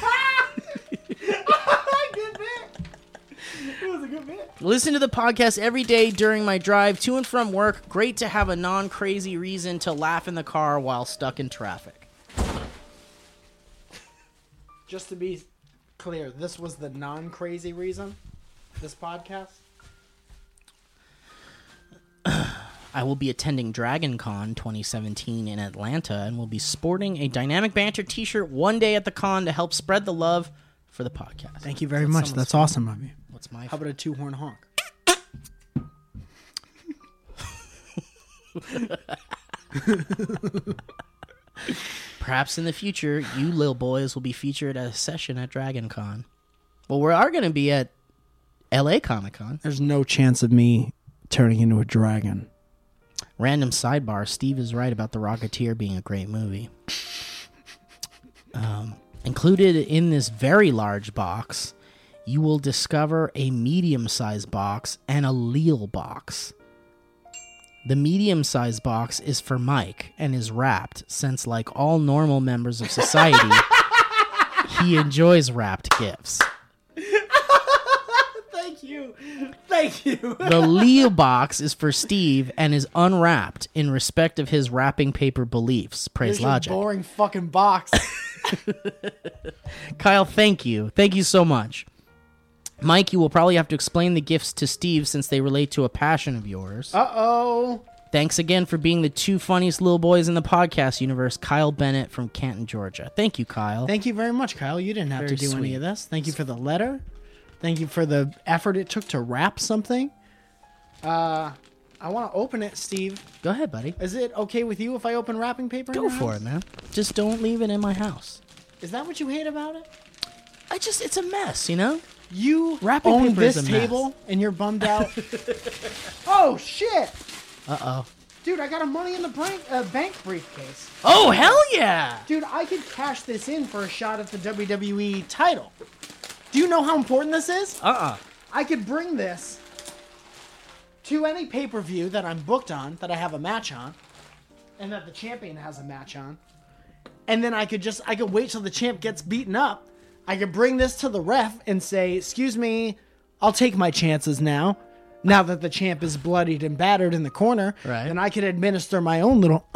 C: Good bit. It was a good bit.
B: Listen to the podcast every day during my drive to and from work. Great to have a non-crazy reason to laugh in the car while stuck in traffic.
C: Just to be clear, this was the non-crazy reason? This podcast?
B: I will be attending Dragon Con 2017 in Atlanta and will be sporting a Dynamic Banter t-shirt one day at the con to help spread the love for the podcast.
C: Thank you very much. That's awesome of you.
B: What's my
C: How about a two-horn honk?
B: Perhaps in the future, you little boys will be featured at a session at Dragon Con. Well, we are going to be at LA Comic Con.
C: There's no chance of me turning into a dragon.
B: Random sidebar, Steve is right about The Rocketeer being a great movie. Included in this very large box, you will discover a medium-sized box and a Lille box. The medium-sized box is for Mike and is wrapped, since like all normal members of society, he enjoys wrapped gifts.
C: Thank you.
B: The Lille box is for Steve and is unwrapped in respect of his wrapping paper beliefs. Praise
C: Here's your
B: logic.
C: boring fucking box.
B: Kyle, thank you. Thank you so much. Mike, you will probably have to explain the gifts to Steve since they relate to a passion of yours.
C: Uh-oh.
B: Thanks again for being the two funniest little boys in the podcast universe, Kyle Bennett from Canton, Georgia. Thank you, Kyle.
C: Thank you very much, Kyle. You didn't have
B: Very
C: to do any
B: sweet.
C: of this. Thank you for the letter. Thank you for the effort it took to wrap something. I want to open it, Steve.
B: Go ahead, buddy.
C: Is it okay with you if I open wrapping paper? in
B: Go
C: your
B: for
C: house?
B: it, man. Just don't leave it in my house.
C: Is that what you hate about it?
B: It's a mess, you know?
C: You
B: Wrapping
C: own
B: paper is
C: this
B: a mess.
C: table and you're bummed out. Oh, shit.
B: Uh-oh.
C: Dude, I got a money in the bank briefcase.
B: Oh, hell yeah!
C: Dude, I could cash this in for a shot at the WWE title. Do you know how important this is? I could bring this to any pay-per-view that I'm booked on, that I have a match on, and that the champion has a match on. And then I could wait till the champ gets beaten up. I could bring this to the ref and say, "Excuse me, I'll take my chances now that the champ is bloodied and battered in the corner."
B: Right.
C: And I could administer my own little,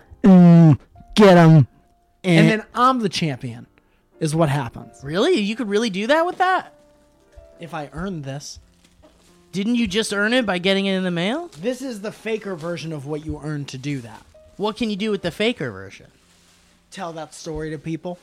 C: get him. And then I'm the champion, is what happens.
B: Really? You could really do that with that?
C: If I earn this.
B: Didn't you just earn it by getting it in the mail?
C: This is the faker version of what you earn to do that.
B: What can you do with the faker version?
C: Tell that story to people.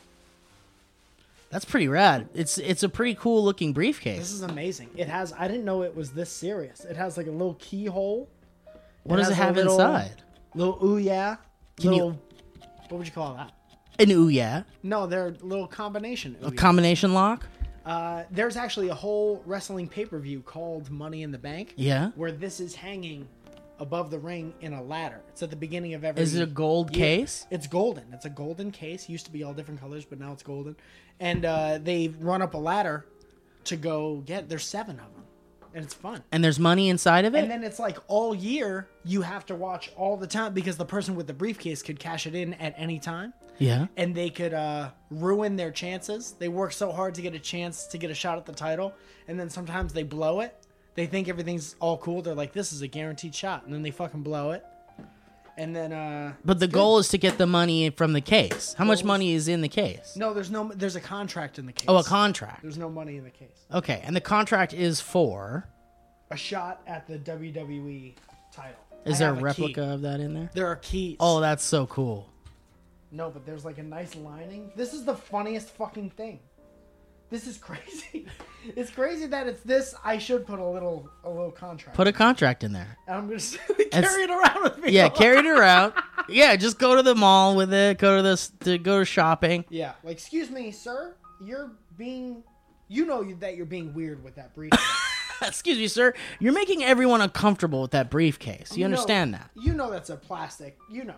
B: That's pretty rad. It's a pretty cool looking briefcase.
C: This is amazing. It has, I didn't know it was this serious. It has like a little keyhole.
B: What does it
C: has a
B: have
C: little-
B: inside?
C: Little ooh yeah.
B: Can you-
C: What would you call that?
B: An ooh yeah.
C: No, they're a little combination. Ooh
B: A combination lock?
C: There's actually a whole wrestling pay-per-view called Money in the Bank.
B: Yeah.
C: Where this is hanging above the ring in a ladder. It's at the beginning of every.
B: Is it a gold
C: Yeah.
B: case?
C: It's golden. It's a golden case. Used to be all different colors, but now it's golden. And they run up a ladder to go get. There's 7 of them, and it's fun.
B: And there's money inside of it?
C: And then it's like all year you have to watch all the time because the person with the briefcase could cash it in at any time.
B: Yeah.
C: And they could ruin their chances. They work so hard to get a chance to get a shot at the title, and then sometimes they blow it. They think everything's all cool. They're like, this is a guaranteed shot, and then they fucking blow it. And then
B: But the goal is to get the money from the case. How much money is in the case?
C: no, there's a contract in the case.
B: Oh, a contract.
C: There's no money in the case.
B: Okay, and the contract is for...
C: A shot at the WWE title.
B: Is
C: I
B: there a
C: have
B: replica
C: key.
B: of that in there?
C: There are keys.
B: Oh, that's so cool.
C: No, but there's like a nice lining. This is the funniest fucking thing. This is crazy. It's crazy that it's this. I should put a little contract.
B: Put a contract in there.
C: And I'm just carry it around with me.
B: Yeah, carry it around. Yeah, just go to the mall with it. Go to shopping.
C: Yeah, like excuse me, sir. You're being, that you're being weird with that briefcase.
B: Excuse me, sir. You're making everyone uncomfortable with that briefcase. You understand that?
C: You know that's a plastic.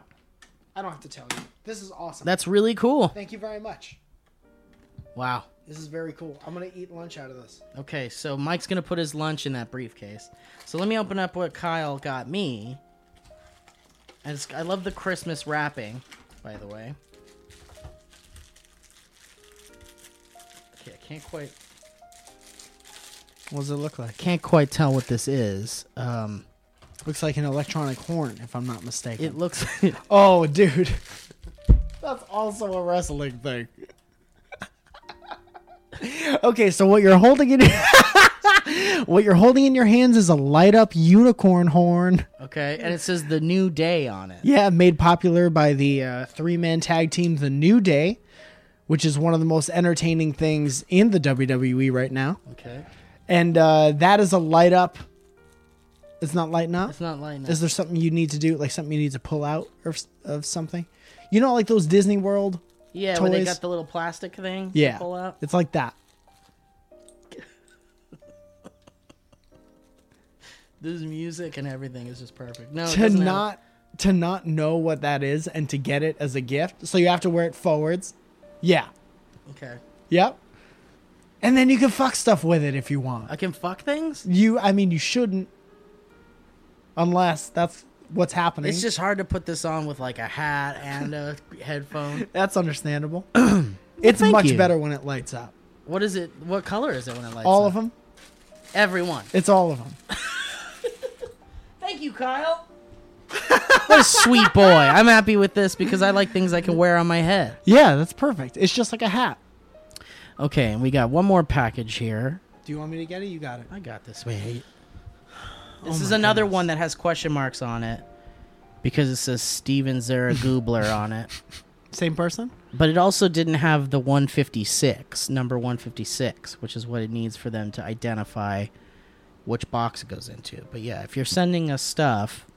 C: I don't have to tell you. This is awesome.
B: That's really cool.
C: Thank you very much.
B: Wow.
C: This is very cool. I'm gonna eat lunch out of this.
B: Okay, so Mike's going to put his lunch in that briefcase. So let me open up what Kyle got me. I love the Christmas wrapping, by the way. Okay, I can't quite
C: What does it look like?
B: tell what this is.
C: Looks like an electronic horn, if I'm not mistaken.
B: It looks...
C: Oh, dude. That's also a wrestling thing. Okay, so what you're holding in your hands is a light up unicorn horn.
B: Okay, and it says The New Day on it.
C: Yeah, made popular by the 3-man tag team The New Day, which is one of the most entertaining things in the WWE right now.
B: Okay.
C: And that is a light up. It's not lighting up?
B: It's not lighting up.
C: Is there something you need to do, like something you need to pull out of something? You know, like those Disney World
B: Yeah,
C: toys?
B: where they got the little plastic thing
C: Yeah,
B: to pull out.
C: it's like that.
B: This music and everything is just perfect. No, it
C: To
B: doesn't have-
C: not know what that is and to get it as a gift, so you have to wear it forwards. Yeah.
B: Okay.
C: Yep. And then you can fuck stuff with it if you want.
B: I can fuck things?
C: You shouldn't. Unless that's what's happening.
B: It's just hard to put this on with like a hat and a headphone.
C: That's understandable. It's
B: Thank
C: much
B: you.
C: better when it lights up.
B: What is it? What color is it when it lights
C: All
B: up?
C: of them?
B: Everyone.
C: It's all of them.
B: Thank you, Kyle. What a sweet boy. I'm happy with this because I like things I can wear on my head.
C: Yeah, that's perfect. It's just like a hat.
B: Okay, and we got one more package here.
C: Do you want me to get it? You got it.
B: I got this. Wait. This
C: Oh
B: is
C: my
B: another
C: goodness.
B: one that has question marks on it because it says Steven Zeragubler on it.
C: Same person?
B: But it also didn't have the 156, number 156, which is what it needs for them to identify which box it goes into. But yeah, if you're sending us stuff,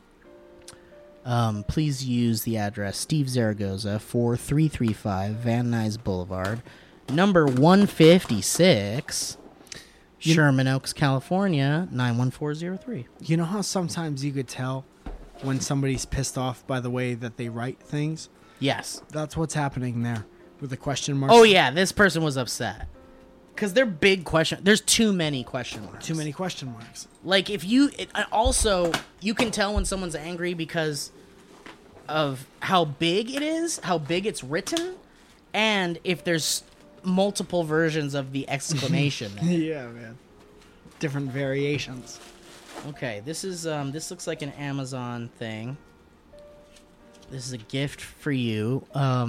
B: please use the address Steve Zaragoza, 4335 Van Nuys Boulevard, number 156, Sherman Oaks, California, 91403.
C: You know how sometimes you could tell when somebody's pissed off by the way that they write things?
B: Yes.
C: That's what's happening there with the question mark.
B: Oh, yeah, this person was upset. Because they're big question. There's too many question marks.
C: Too many question marks.
B: Like, if you... also, you can tell when someone's angry because of how big it is, how big it's written, and if there's multiple versions of the exclamation.
C: Yeah, man. Different variations.
B: Okay, this is this looks like an Amazon thing. This is a gift for you.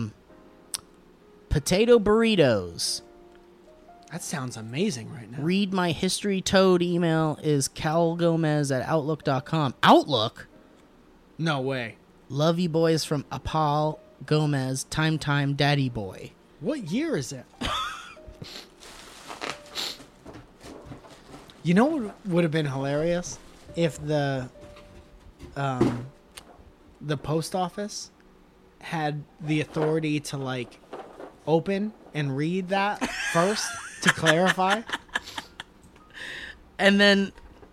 B: Potato burritos.
C: That sounds amazing right now.
B: Read my history toad email is calgomez@outlook.com. Outlook?
C: No way.
B: Love you boys from Apal Gomez, time daddy boy.
C: What year is it? You know what would have been hilarious? If the post office had the authority to, like, open and read that first to clarify.
B: And then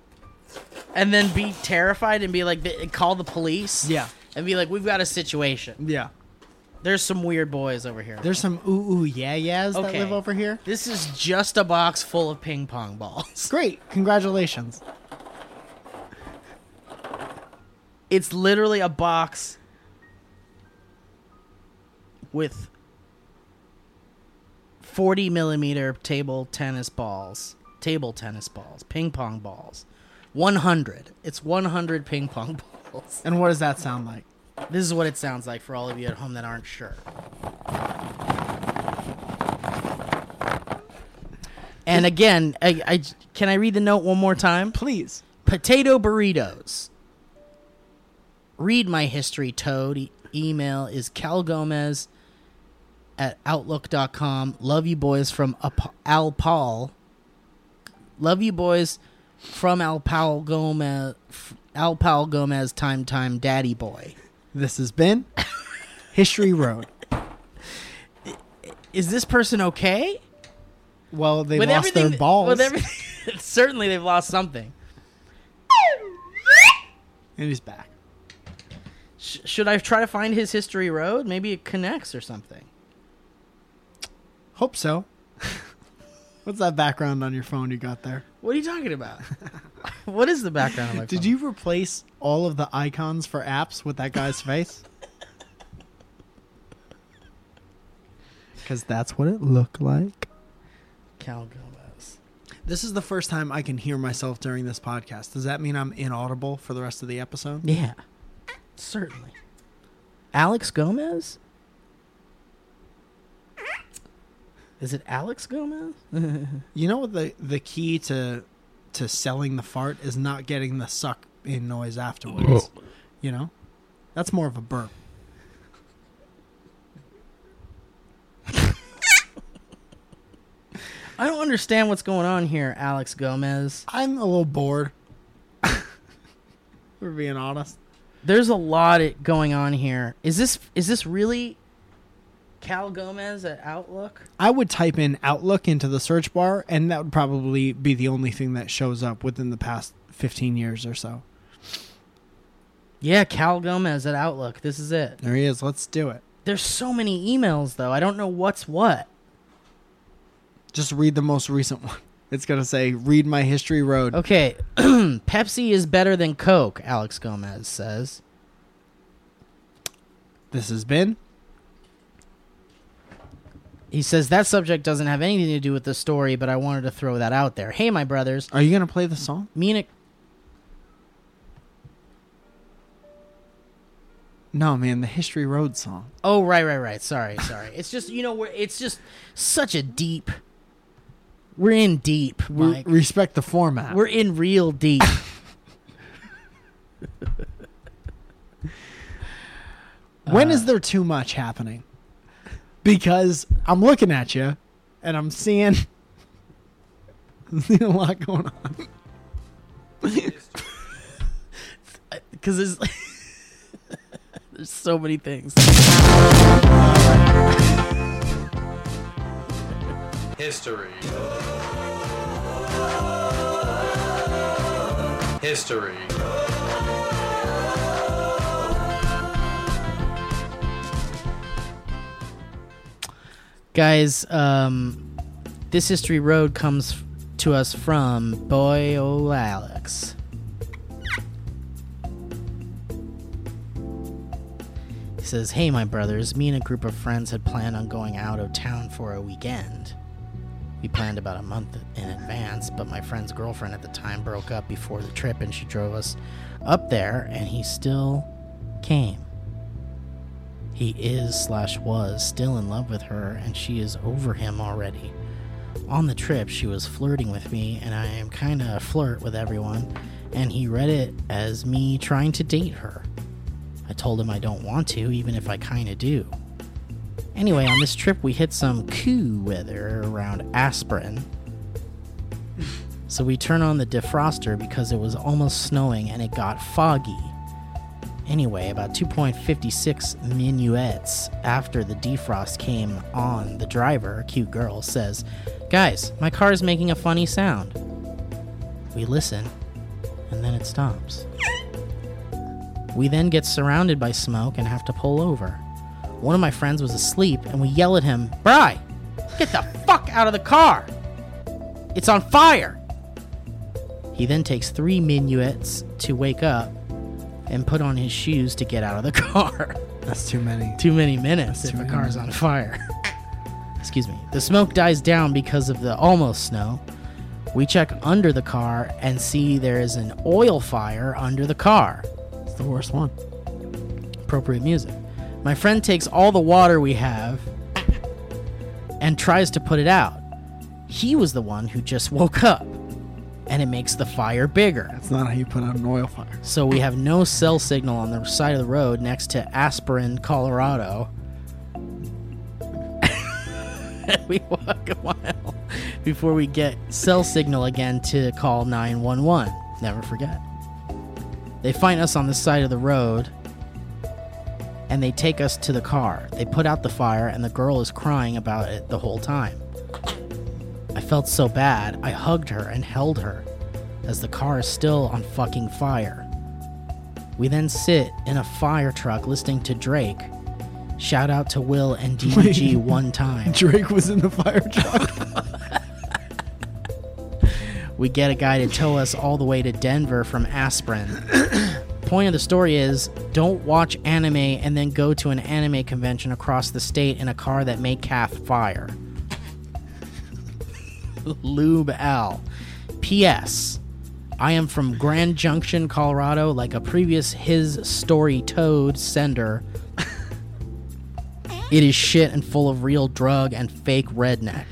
B: be terrified and be like, call the police.
C: Yeah.
B: And be like, we've got a situation.
C: Yeah.
B: There's some weird boys over here.
C: There's some ooh yeah yeahs that
B: Okay.
C: live over here.
B: This is just a box full of ping pong balls.
C: Great. Congratulations.
B: It's literally a box with 40 millimeter table tennis balls, ping pong balls. 100. It's 100 ping pong balls.
C: And what does that sound like?
B: This is what it sounds like for all of you at home that aren't sure. And again, I can I read the note one more time?
C: Please.
B: Potato burritos. Read my history, Toad. Email is calgomez@outlook.com. Love you boys from Alpal. Love you boys from Alpal Gomez, time daddy boy.
C: This has been History Road.
B: Is this person okay?
C: Well, they lost their balls.
B: With everything, certainly they've lost something.
C: And he's back.
B: Should I try to find his history road? Maybe it connects or something.
C: Hope so. What's that background on your phone you got there?
B: What are you talking about? What is the background of my phone?
C: Did you replace all of the icons for apps with that guy's face? Because that's what it looked like.
B: Cal Gomez.
C: This is the first time I can hear myself during this podcast. Does that mean I'm inaudible for the rest of the episode?
B: Yeah. Certainly. Alex Gomez? Is it Alex Gomez?
C: You know what the key to selling the fart is not getting the suck in noise afterwards. You know? That's more of a burp.
B: I don't understand what's going on here, Alex Gomez.
C: I'm a little bored. We're being honest.
B: There's a lot going on here. Is this really Cal Gomez at Outlook?
C: I would type in Outlook into the search bar, and that would probably be the only thing that shows up within the past 15 years or so.
B: Yeah, Cal Gomez at Outlook. This is it.
C: There he is. Let's do it.
B: There's so many emails, though. I don't know what's what.
C: Just read the most recent one. It's going to say, read my history road.
B: Okay. Pepsi is better than Coke, Alex Gomez says.
C: This has been...
B: He says, that subject doesn't have anything to do with the story, but I wanted to throw that out there. Hey, my brothers.
C: Are you going to play the song? No, man, the History Road song.
B: Oh, right. Sorry. It's just, it's just such a deep... We're in deep, Mike.
C: Respect the format.
B: We're in real deep.
C: When is there too much happening? Because I'm looking at you, and I'm seeing a lot going on.
B: Because there's so many things.
D: History. History.
B: Guys, this History Road comes to us from Boy O Alex. He says, hey, my brothers, me and a group of friends had planned on going out of town for a weekend. We planned about a month in advance, but my friend's girlfriend at the time broke up before the trip, and she drove us up there, and he still came. He is/was still in love with her, and she is over him already. On the trip, she was flirting with me, and I am kind of a flirt with everyone, and he read it as me trying to date her. I told him I don't want to, even if I kind of do. Anyway, on this trip, we hit some cool weather around Aspirin. So we turn on the defroster because it was almost snowing and it got foggy. Anyway, about 2.56 minuets after the defrost came on, the driver, a cute girl, says, guys, my car is making a funny sound. We listen, and then it stops. We then get surrounded by smoke and have to pull over. One of my friends was asleep, and we yell at him, Bri, get the fuck out of the car! It's on fire! He then takes 3 minuets to wake up and put on his shoes to get out of the car.
C: That's too many.
B: Too many minutes
C: That's
B: if
C: too
B: a
C: many
B: car's
C: minutes.
B: on fire. Excuse me. The smoke dies down because of the almost snow. We check under the car and see there is an oil fire under the car.
C: It's the worst one.
B: Appropriate music. My friend takes all the water we have and tries to put it out. He was the one who just woke up, and it makes the fire bigger.
C: That's not how you put out an oil fire.
B: So we have no cell signal on the side of the road next to Aspirin, Colorado. We walk a while before we get cell signal again to call 911. Never forget. They find us on the side of the road, and they take us to the car. They put out the fire, and the girl is crying about it the whole time. I felt so bad, I hugged her and held her, as the car is still on fucking fire. We then sit in a fire truck listening to Drake. Shout out to Will and DDG one time.
C: Drake was in the fire truck.
B: We get a guy to tow us all the way to Denver from Aspirin. Point of the story is, don't watch anime and then go to an anime convention across the state in a car that may catch fire. Lube Al. P.S. I am from Grand Junction, Colorado, like a previous His Story Toad sender. It is shit and full of real drug and fake redneck.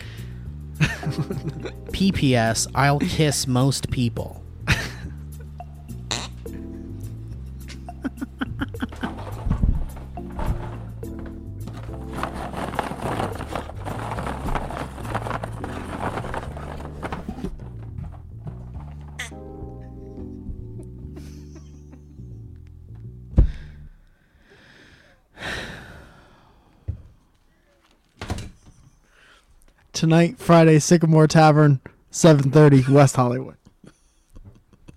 B: P.P.S. I'll kiss most people.
C: Tonight, Friday, Sycamore Tavern, 7:30, West Hollywood.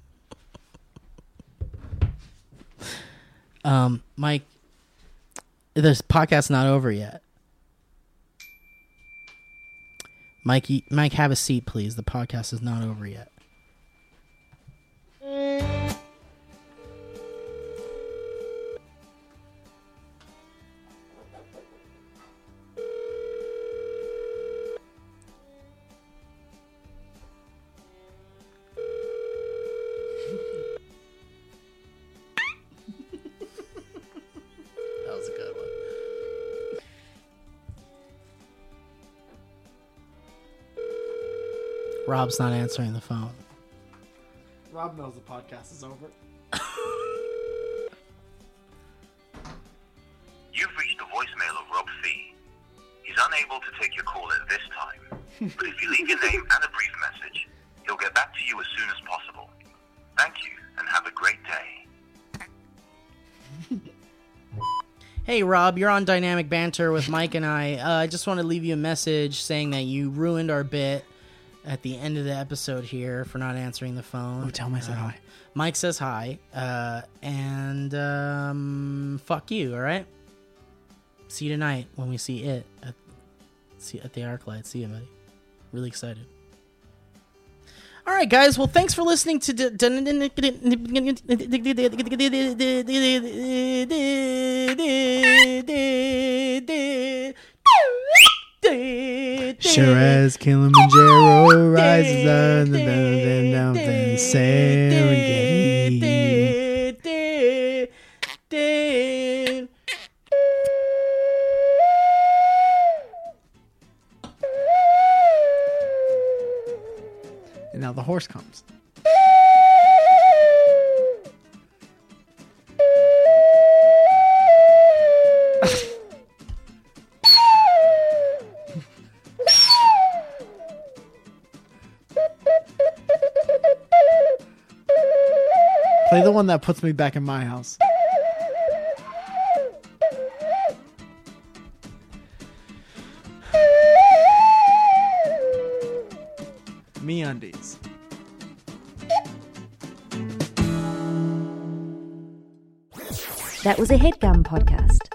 B: Mike, This podcast's not over yet. Mike, have a seat, please. The podcast is not over yet. That was a good one. Rob's not answering the phone.
C: Rob knows the podcast is over.
E: You've reached the voicemail of Rob Fee. He's unable to take your call at this time. But if you leave your name and a brief message, he'll get back to you as soon as possible. Thank you, and have a great day.
B: Hey, Rob, you're on Dynamic Banter with Mike and I. I just want to leave you a message saying that you ruined our bit at the end of the episode here for not answering the phone.
C: Oh, tell him I said hi.
B: Mike says hi. And fuck you, all right? See you tonight when we see it at the ArcLight. See you, buddy. Really excited. All right, guys. Well, thanks for listening to
C: Sure as Kilimanjaro rises on the mountain down the Serengeti. And now the horse comes. Play the one that puts me back in my house. MeUndies.
F: That was a HeadGum podcast.